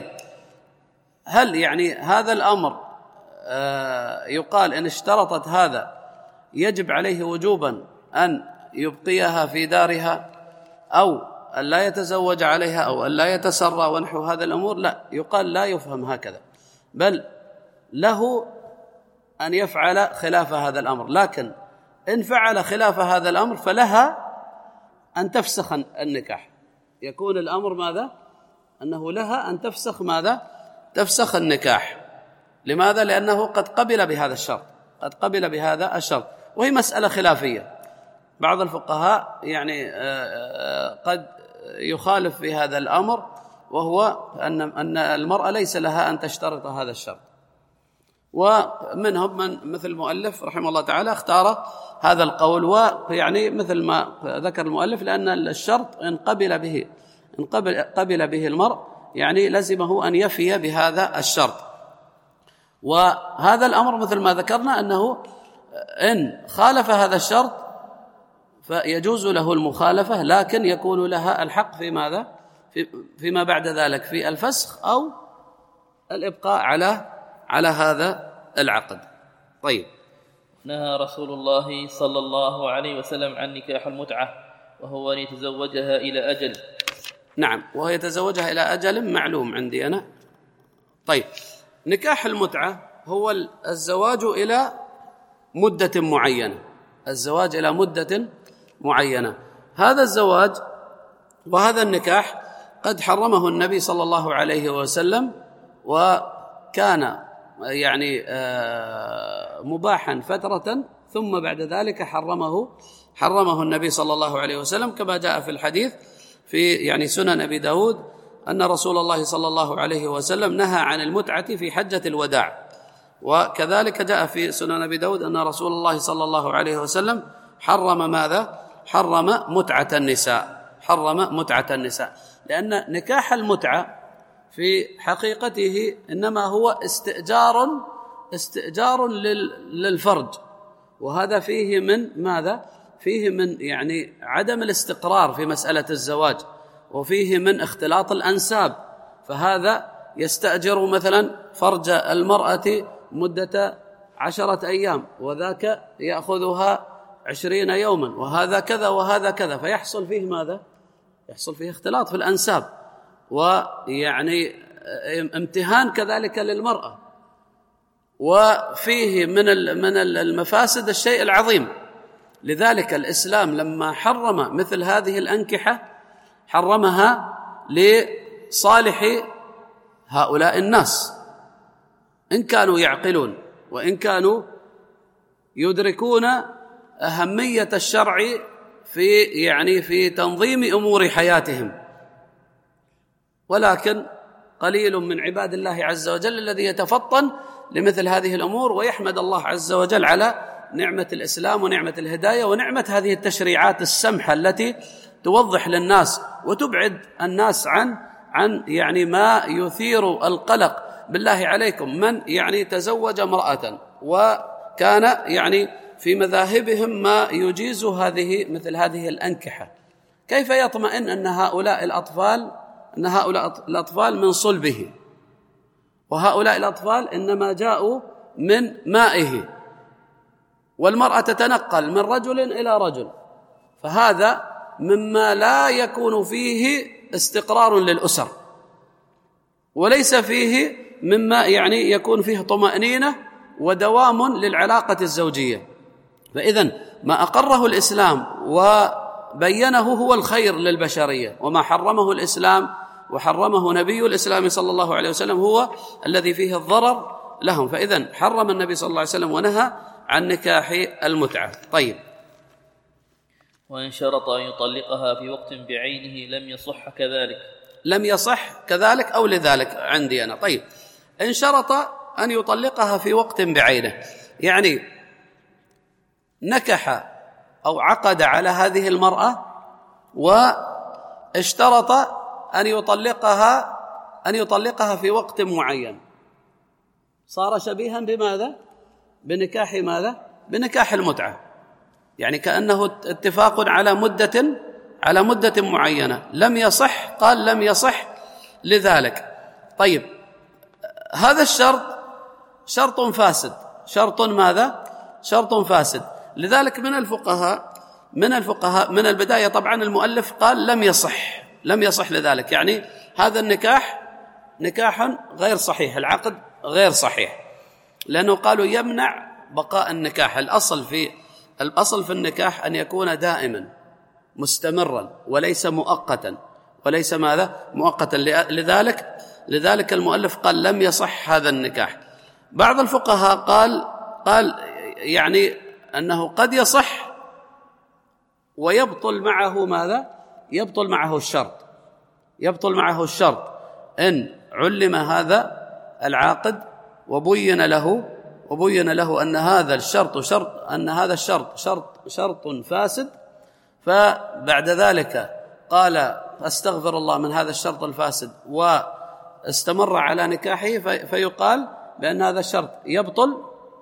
هل هذا الأمر يقال إن اشترطت هذا يجب عليه وجوبا أن يبقيها في دارها أو أن لا يتزوج عليها أو أن لا يتسرى ونحو هذا الأمور، لا، يقال لا يفهم هكذا، بل له أن يفعل خلاف هذا الأمر. لكن إن فعل خلاف هذا الأمر فلها أن تفسخ النكاح. يكون الأمر ماذا؟ أنه لها أن تفسخ ماذا؟ تفسخ النكاح. لماذا؟ لأنه قد قبل بهذا الشرط، قد قبل بهذا الشرط، وهي مسألة خلافية. بعض الفقهاء يعني قد يخالف في هذا الأمر، وهو أن المرأة ليس لها أن تشترط هذا الشرط، ومنهم من مثل المؤلف رحمه الله تعالى اختار هذا القول، ويعني مثل ما ذكر المؤلف، لأن الشرط إن قبل به المرء يعني لزمه أن يفي بهذا الشرط. وهذا الأمر مثل ما ذكرنا أنه إن خالف هذا الشرط فيجوز له المخالفة، لكن يكون لها الحق في ماذا؟ فيما بعد ذلك في الفسخ أو الإبقاء على هذا العقد. طيب. نهى رسول الله صلى الله عليه وسلم عن نكاح المتعة، وهو أن يتزوجها إلى أجل. نعم، وهو يتزوجها إلى أجل معلوم عندي أنا. طيب، نكاح المتعة هو الزواج إلى مدة معينة، الزواج إلى مدة معينة. هذا الزواج وهذا النكاح قد حرمه النبي صلى الله عليه وسلم، وكان يعني مباحا فترة، ثم بعد ذلك حرمه النبي صلى الله عليه وسلم، كما جاء في الحديث في يعني سنن أبي داود أن رسول الله صلى الله عليه وسلم نهى عن المتعة في حجة الوداع. وكذلك جاء في سنن أبي داود أن رسول الله صلى الله عليه وسلم حرم ماذا؟ حرم متعة النساء، حرم متعة النساء، لأن نكاح المتعة في حقيقته إنما هو استئجار للفرج، وهذا فيه من ماذا؟ فيه من يعني عدم الاستقرار في مسألة الزواج، وفيه من اختلاط الأنساب. فهذا يستأجر مثلا فرج المرأة مدة 10 أيام، وذاك يأخذها 20 يوما، وهذا كذا وهذا كذا، فيحصل فيه ماذا؟ يحصل فيه اختلاط في الأنساب، ويعني امتهان كذلك للمرأة، وفيه من المفاسد الشيء العظيم. لذلك الإسلام لما حرم مثل هذه الأنكحة حرمها لصالح هؤلاء الناس، إن كانوا يعقلون وإن كانوا يدركون أهمية الشرع في تنظيم أمور حياتهم. ولكن قليل من عباد الله عز وجل الذي يتفطن لمثل هذه الأمور، ويحمد الله عز وجل على نعمة الإسلام ونعمة الهداية ونعمة هذه التشريعات السمحة التي توضح للناس وتبعد الناس عن يعني ما يثير القلق. بالله عليكم، من يعني تزوج امرأة وكان يعني في مذاهبهم ما يجيز مثل هذه الأنكحة، كيف يطمئن أن هؤلاء الأطفال من صلبه، وهؤلاء الأطفال إنما جاءوا من مائه، والمرأة تتنقل من رجل إلى رجل، فهذا مما لا يكون فيه استقرار للأسر، وليس فيه مما يعني يكون فيه طمأنينة ودوام للعلاقة الزوجية. فإذن ما أقره الإسلام وبينه هو الخير للبشرية، وما حرمه الإسلام وحرمه نبي الإسلام صلى الله عليه وسلم هو الذي فيه الضرر لهم. فإذن حرم النبي صلى الله عليه وسلم ونهى عن نكاح المتعة. طيب. وإن شرط أن يطلقها في وقت بعينه لم يصح كذلك. لم يصح كذلك أو لذلك عندي أنا. طيب، إن شرط أن يطلقها في وقت بعينه، يعني نكح أو عقد على هذه المرأة واشترط أن يطلقها في وقت معين، صار شبيها بماذا؟ بنكاح ماذا؟ بنكاح المتعة، يعني كأنه اتفاق على مدة معينة. لم يصح، قال لم يصح لذلك. طيب، هذا الشرط شرط فاسد. شرط ماذا؟ شرط فاسد، لذلك من الفقهاء من البداية طبعا المؤلف قال لم يصح لذلك، يعني هذا نكاح غير صحيح، العقد غير صحيح، لأنه قالوا يمنع بقاء النكاح. الأصل في النكاح أن يكون دائما مستمرا وليس مؤقتا، وليس ماذا؟ مؤقتا. لذلك المؤلف قال لم يصح هذا النكاح. بعض الفقهاء قال يعني أنه قد يصح ويبطل معه ماذا؟ يبطل معه الشرط إن علم هذا العاقد وبين له أن هذا الشرط شرط فاسد، فبعد ذلك قال أستغفر الله من هذا الشرط الفاسد واستمر على نكاحه، فيقال بأن هذا الشرط يبطل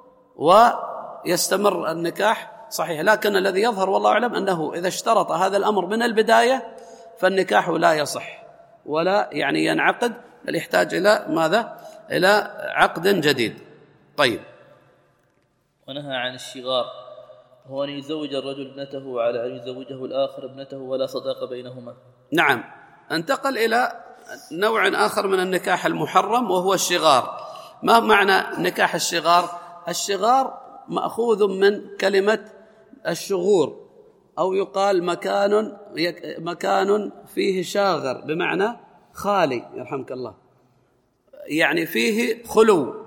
ويستمر النكاح صحيح. لكن الذي يظهر والله أعلم أنه إذا اشترط هذا الأمر من البداية فالنكاح لا يصح ولا يعني ينعقد، بل يحتاج إلى ماذا؟ إلى عقد جديد. طيب. ونهى عن الشغار، هو أن يزوج الرجل ابنته على أن يزوجه الآخر ابنته ولا صداق بينهما. نعم. انتقل إلى نوع آخر من النكاح المحرم وهو الشغار. ما معنى نكاح الشغار؟ الشغار مأخوذ من كلمة الشغور، أو يقال مكان فيه شاغر بمعنى خالي، يرحمك الله، يعني فيه خلو،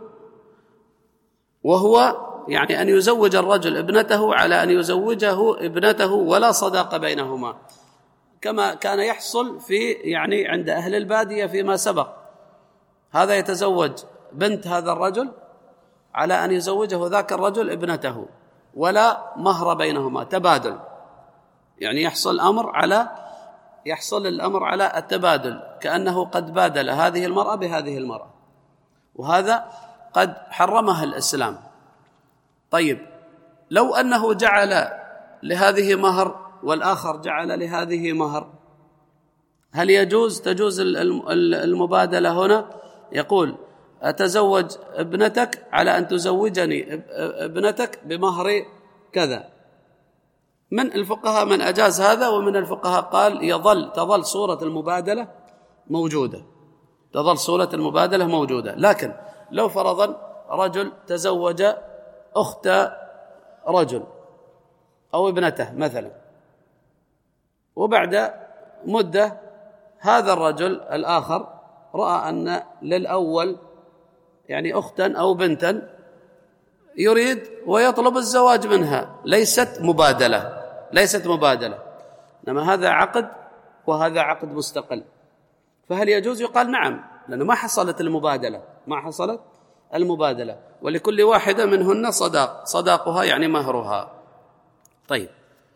وهو يعني أن يزوج الرجل ابنته على أن يزوجه ابنته ولا صداق بينهما، كما كان يحصل يعني عند أهل البادية فيما سبق. هذا يتزوج بنت هذا الرجل على أن يزوجه ذاك الرجل ابنته ولا مهر بينهما، تبادل، يعني يحصل الأمر على التبادل، كأنه قد بادل هذه المرأة بهذه المرأة، وهذا قد حرمها الإسلام. طيب، لو أنه جعل لهذه مهر والآخر جعل لهذه مهر، هل تجوز المبادلة هنا؟ يقول أتزوج ابنتك على أن تزوجني ابنتك بمهر كذا. من الفقهاء من أجاز هذا، ومن الفقهاء قال تظل صورة المبادلة موجودة. لكن لو فرضا رجل تزوج أخت رجل أو ابنته مثلا، وبعد مدة هذا الرجل الآخر رأى أن للأول يعني أختا أو بنتا يريد ويطلب الزواج منها، ليست مبادلة، إنما هذا عقد وهذا عقد مستقل، فهل يجوز؟ يقال نعم، لأنه ما حصلت المبادلة، ولكل واحدة منهن صداقها يعني مهرها. طيب.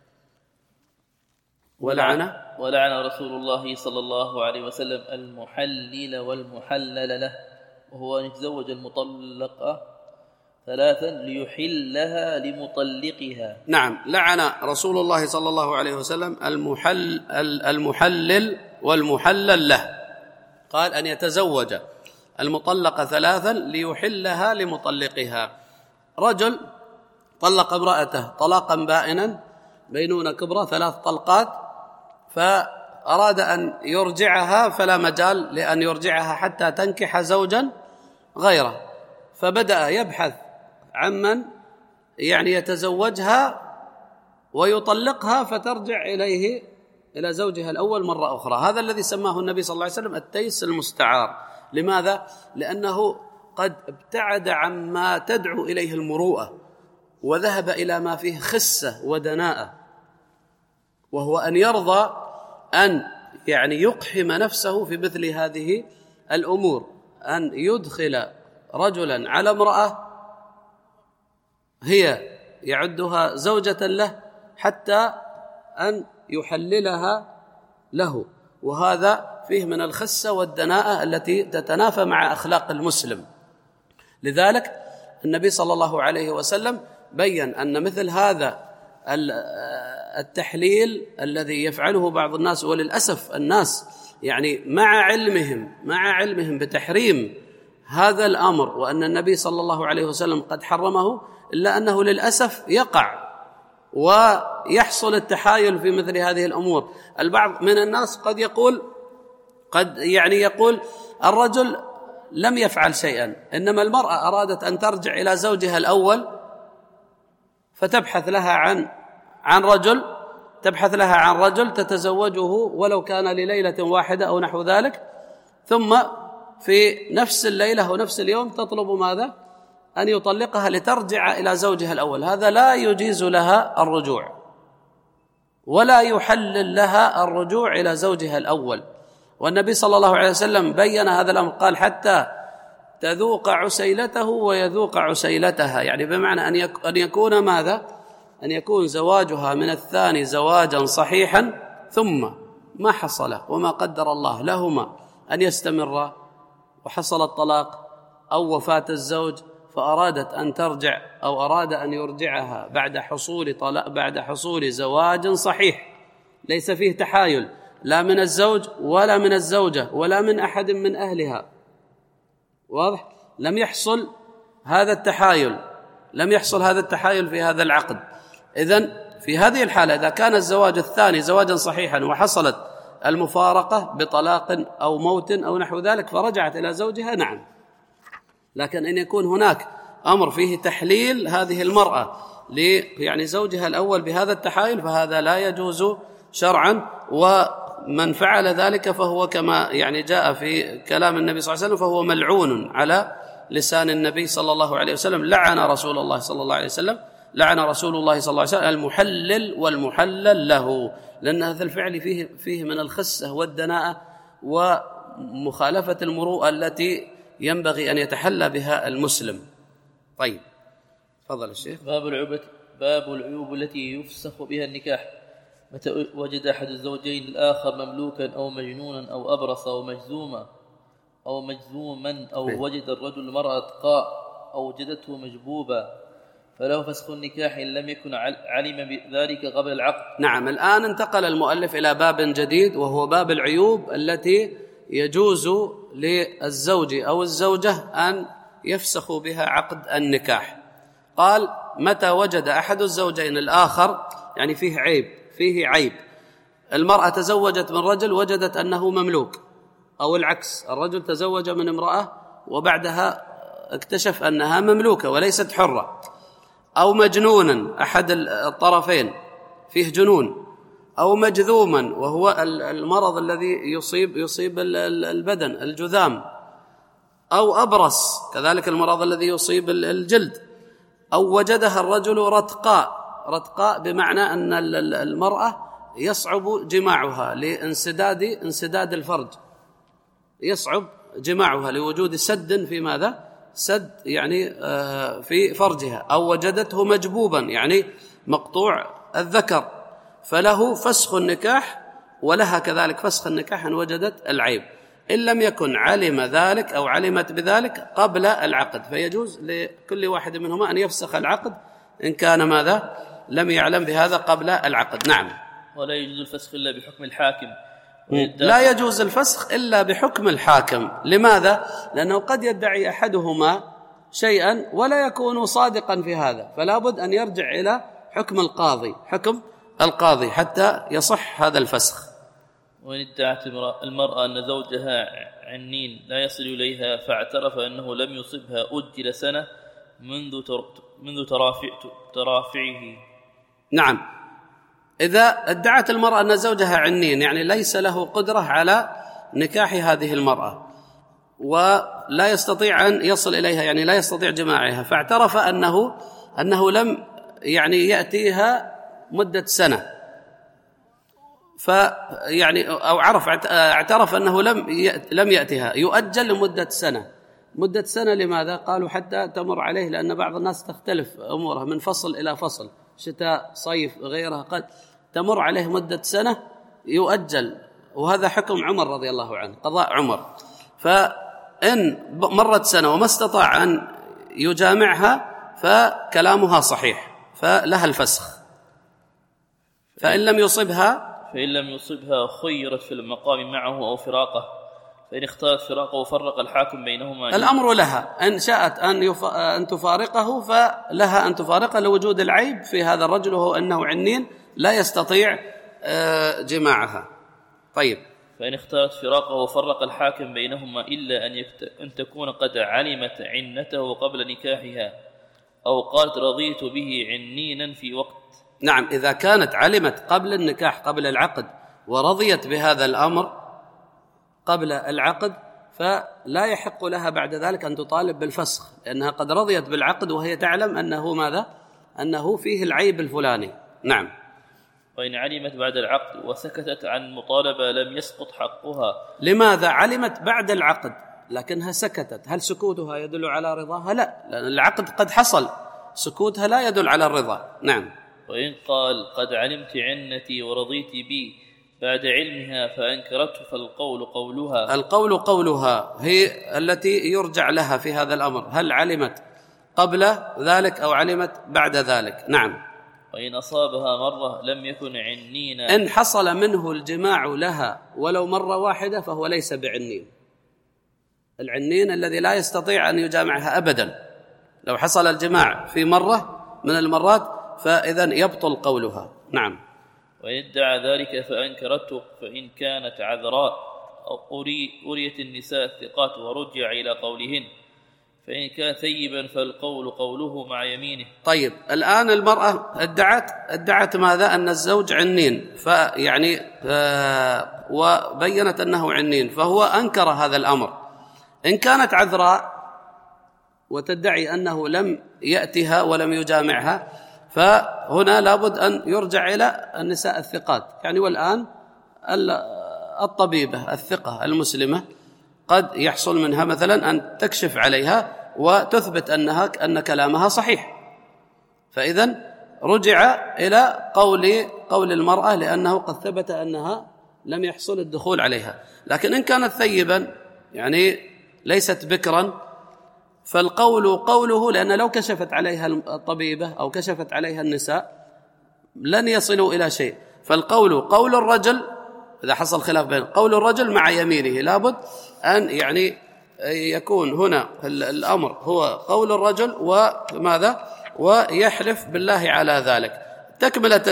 ولعن رسول الله صلى الله عليه وسلم المحلل والمحلل له، وهو أن يتزوج المطلقة 3 ليحلها لمطلقها. نعم، لعن رسول الله صلى الله عليه وسلم المحلل والمحلل له، قال أن يتزوج المطلقة 3 ليحلها لمطلقها. رجل طلق امرأته طلاقا بائنا، بينونة كبرى 3 طلقات، فأراد أن يرجعها فلا مجال لأن يرجعها حتى تنكح زوجا غيره، فبدأ يبحث عمن يعني يتزوجها ويطلقها فترجع إلى زوجها الأول مرة أخرى. هذا الذي سماه النبي صلى الله عليه وسلم التيس المستعار. لماذا؟ لأنه قد ابتعد عما تدعو إليه المروءة وذهب إلى ما فيه خسة ودناءة، وهو أن يرضى أن يعني يقحم نفسه في مثل هذه الأمور، أن يدخل رجلا على امرأة هي يعدها زوجة له حتى أن يحللها له، وهذا فيه من الخسة والدناءة التي تتنافى مع أخلاق المسلم. لذلك النبي صلى الله عليه وسلم بيّن أن مثل هذا التحليل الذي يفعله بعض الناس، وللأسف الناس يعني مع علمهم بتحريم هذا الأمر وأن النبي صلى الله عليه وسلم قد حرمه، إلا أنه للأسف يقع ويحصل التحايل في مثل هذه الأمور. البعض من الناس قد يقول الرجل لم يفعل شيئا، إنما المرأة أرادت أن ترجع إلى زوجها الأول فتبحث لها عن رجل تتزوجه ولو كان لليلة واحدة أو نحو ذلك، ثم في نفس الليلة ونفس اليوم تطلب ماذا؟ أن يطلقها لترجع إلى زوجها الأول. هذا لا يجيز لها الرجوع ولا يحلل لها الرجوع إلى زوجها الأول. والنبي صلى الله عليه وسلم بين هذا الأمر، قال حتى تذوق عسيلته ويذوق عسيلتها، يعني بمعنى أن يكون ماذا؟ أن يكون زواجها من الثاني زواجا صحيحا، ثم ما حصل وما قدر الله لهما أن يستمر وحصل الطلاق أو وفاة الزوج فأرادت أن ترجع أو أراد أن يرجعها بعد حصول زواج صحيح ليس فيه تحايل لا من الزوج ولا من الزوجة ولا من أحد من أهلها، واضح؟ لم يحصل هذا التحايل في هذا العقد. إذن في هذه الحالة إذا كان الزواج الثاني زواجا صحيحا وحصلت المفارقة بطلاق أو موت أو نحو ذلك فرجعت إلى زوجها، نعم. لكن إن يكون هناك أمر فيه تحليل هذه المرأة زوجها الأول بهذا التحايل فهذا لا يجوز شرعا، ومن فعل ذلك فهو كما جاء في كلام النبي صلى الله عليه وسلم فهو ملعون على لسان النبي صلى الله عليه وسلم. لعن رسول الله صلى الله عليه وسلم المحلل والمحلل له، لأن هذا الفعل فيه من الخسة والدناءة ومخالفة المروءة التي ينبغي أن يتحلى بها المسلم. طيب تفضل الشيخ. باب العيوب التي يفسخ بها النكاح. متى وجد أحد الزوجين الآخر مملوكا أو مجنونا أو أبرص أو مجذوما أو وجد الرجل المرأة أتقاء أو وجدته مجبوبا فله فسخ النكاح إن لم يكن علم بذلك قبل العقد. نعم. الآن انتقل المؤلف إلى باب جديد وهو باب العيوب التي يجوز للزوج أو الزوجة أن يفسخوا بها عقد النكاح. قال متى وجد أحد الزوجين الآخر، فيه عيب. المرأة تزوجت من رجل وجدت أنه مملوك، أو العكس، الرجل تزوج من امرأة وبعدها اكتشف أنها مملوكة وليست حرة، أو مجنونا أحد الطرفين فيه جنون، أو مجذوما وهو المرض الذي يصيب البدن الجذام، أو أبرص كذلك المرض الذي يصيب الجلد، أو وجدها الرجل رتقاء بمعنى أن المرأة يصعب جماعها لانسداد الفرج، يصعب جماعها لوجود سد في ماذا؟ سد في فرجها، أو وجدته مجبوبا مقطوع الذكر، فله فسخ النكاح ولها كذلك فسخ النكاح إن وجدت العيب، إن لم يكن علم ذلك أو علمت بذلك قبل العقد، فيجوز لكل واحد منهما أن يفسخ العقد إن كان ماذا؟ لم يعلم بهذا قبل العقد. نعم. ولا يجوز الفسخ إلا بحكم الحاكم. لا يجوز الفسخ إلا بحكم الحاكم. لماذا؟ لأنه قد يدعي أحدهما شيئا ولا يكون صادقا في هذا، فلا بد أن يرجع إلى حكم القاضي حتى يصح هذا الفسخ. وإن ادعت المرأة أن زوجها عنين لا يصل إليها فاعترف أنه لم يصبها أجل سنة منذ ترافعه. نعم. إذا ادعت المرأة أن زوجها عنين ليس له قدرة على نكاح هذه المرأة ولا يستطيع أن يصل إليها لا يستطيع جماعها، فاعترف أنه لم يأتيها مدة سنة، أو اعترف أنه لم يأتيها، يؤجل لمدة سنة. مدة سنة لماذا؟ قالوا حتى تمر عليه، لأن بعض الناس تختلف أمورها من فصل إلى فصل، شتاء صيف غيرها، قد تمر عليه مدة سنة يؤجل، وهذا حكم عمر رضي الله عنه، قضاء عمر. فإن مرت سنة وما استطاع أن يجامعها فكلامها صحيح، فلها الفسخ. فإن لم يصبها خيرت في المقام معه أو فراقه، فإن اختارت فراقه فرق الحاكم بينهما. الأمر لها، إن شاءت أن تفارقه فلها أن تفارقه لوجود العيب في هذا الرجل، وهو أنه عنين لا يستطيع جماعها. طيب. فإن اختارت فراقه فرق الحاكم بينهما إلا أن تكون قد علمت عنته قبل نكاحها أو قالت رضيت به عنينا في وقت. نعم، إذا كانت علمت قبل النكاح قبل العقد ورضيت بهذا الأمر قبل العقد فلا يحق لها بعد ذلك أن تطالب بالفسخ، لأنها قد رضيت بالعقد وهي تعلم أنه ماذا؟ أنه فيه العيب الفلاني. نعم. وإن علمت بعد العقد وسكتت عن مطالبة لم يسقط حقها. لماذا؟ علمت بعد العقد لكنها سكتت، هل سكوتها يدل على رضاها؟ لا، لأن العقد قد حصل، سكوتها لا يدل على الرضا. نعم. وإن قال قد علمت عنتي ورضيت بي بعد علمها فأنكرته فالقول قولها. القول قولها هي التي يرجع لها في هذا الأمر، هل علمت قبل ذلك أو علمت بعد ذلك. نعم. وإن أصابها مرة لم يكن عنينا. إن حصل منه الجماع لها ولو مرة واحدة فهو ليس بعنين. العنين الذي لا يستطيع أن يجامعها أبدا، لو حصل الجماع في مرة من المرات فإذن يبطل قولها. نعم. وإن ادعى ذلك فأنكرته فإن كانت عذراء أو أريت النساء الثقات ورجع إلى قولهن، فإن كان ثيبا فالقول قوله مع يمينه. طيب، الآن المرأة ادعت ماذا؟ أن الزوج عنين، فيعني وبينت أنه عنين، فهو أنكر هذا الأمر. إن كانت عذراء وتدعي أنه لم يأتها ولم يجامعها فهنا لابد أن يرجع إلى النساء الثقات. يعني والآن الطبيبة الثقة المسلمة قد يحصل منها مثلا أن تكشف عليها وتثبت أن كلامها صحيح، فإذن رجع إلى قول المرأة لأنه قد ثبت أنها لم يحصل الدخول عليها. لكن إن كانت ثيبا يعني ليست بكرا فالقول قوله، لأن لو كشفت عليها الطبيبة أو كشفت عليها النساء لن يصلوا إلى شيء، فالقول قول الرجل إذا حصل خلاف بين قول الرجل مع يمينه، لابد أن يعني يكون هنا الأمر هو قول الرجل وماذا؟ ويحلف بالله على ذلك. تكملة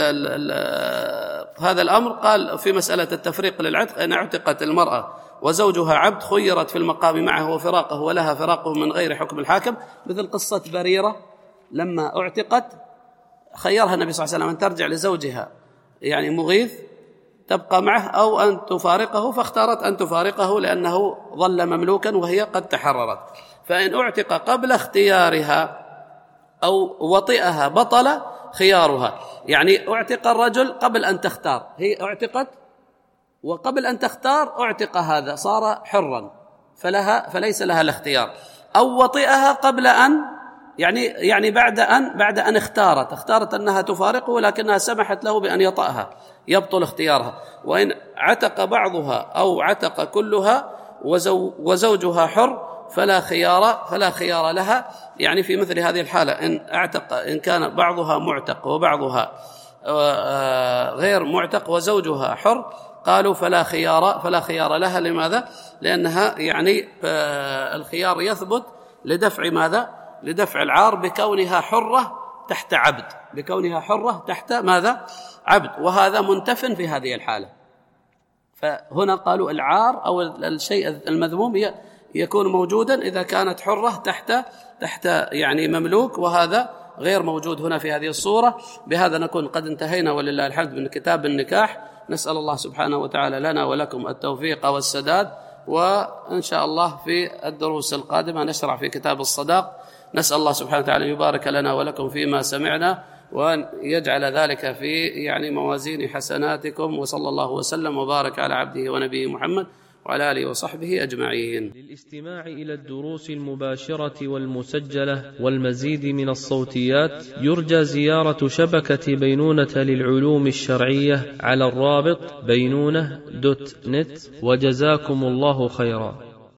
هذا الأمر قال في مسألة التفريق للعتق: إن اعتقت المرأة وزوجها عبد خيرت في المقام معه وفراقه ولها فراقه من غير حكم الحاكم، مثل قصة بريرة لما اعتقت خيرها النبي صلى الله عليه وسلم أن ترجع لزوجها يعني مغيث تبقى معه أو أن تفارقه، فاختارت أن تفارقه لأنه ظل مملوكا وهي قد تحررت. فإن اعتق قبل اختيارها أو وطئها بطل خيارها. يعني اعتق الرجل قبل أن تختار، هي اعتقت وقبل أن تختار اعتق هذا صار حرا فليس لها الاختيار، أو وطئها قبل أن يعني بعد أن اختارت أنها تفارقه ولكنها سمحت له بأن يطأها يبطل اختيارها. وإن عتق بعضها أو عتق كلها وزوجها حر فلا خيار لها. يعني في مثل هذه الحالة إن كان بعضها معتق وبعضها غير معتق وزوجها حر قالوا فلا خيار لها. لماذا؟ لأنها يعني الخيار يثبت لدفع ماذا؟ لدفع العار بكونها حرة تحت عبد، بكونها حرة تحت ماذا؟ عبد، وهذا منتف في هذه الحالة. فهنا قالوا العار أو الشيء المذموم يكون موجودا إذا كانت حرة تحت يعني مملوك، وهذا غير موجود هنا في هذه الصورة. بهذا نكون قد انتهينا ولله الحمد من كتاب النكاح. نسأل الله سبحانه وتعالى لنا ولكم التوفيق والسداد، وإن شاء الله في الدروس القادمة نشرع في كتاب الصداق. نسأل الله سبحانه وتعالى يبارك لنا ولكم فيما سمعنا وأن يجعل ذلك في يعني موازين حسناتكم، وصلى الله وسلم وبارك على عبده ونبيه محمد وعلى آله وصحبه أجمعين. للاستماع إلى الدروس المباشرة والمسجلة والمزيد من الصوتيات يرجى زيارة شبكة بينونة للعلوم الشرعية على الرابط بينونة.net. وجزاكم الله خيرا.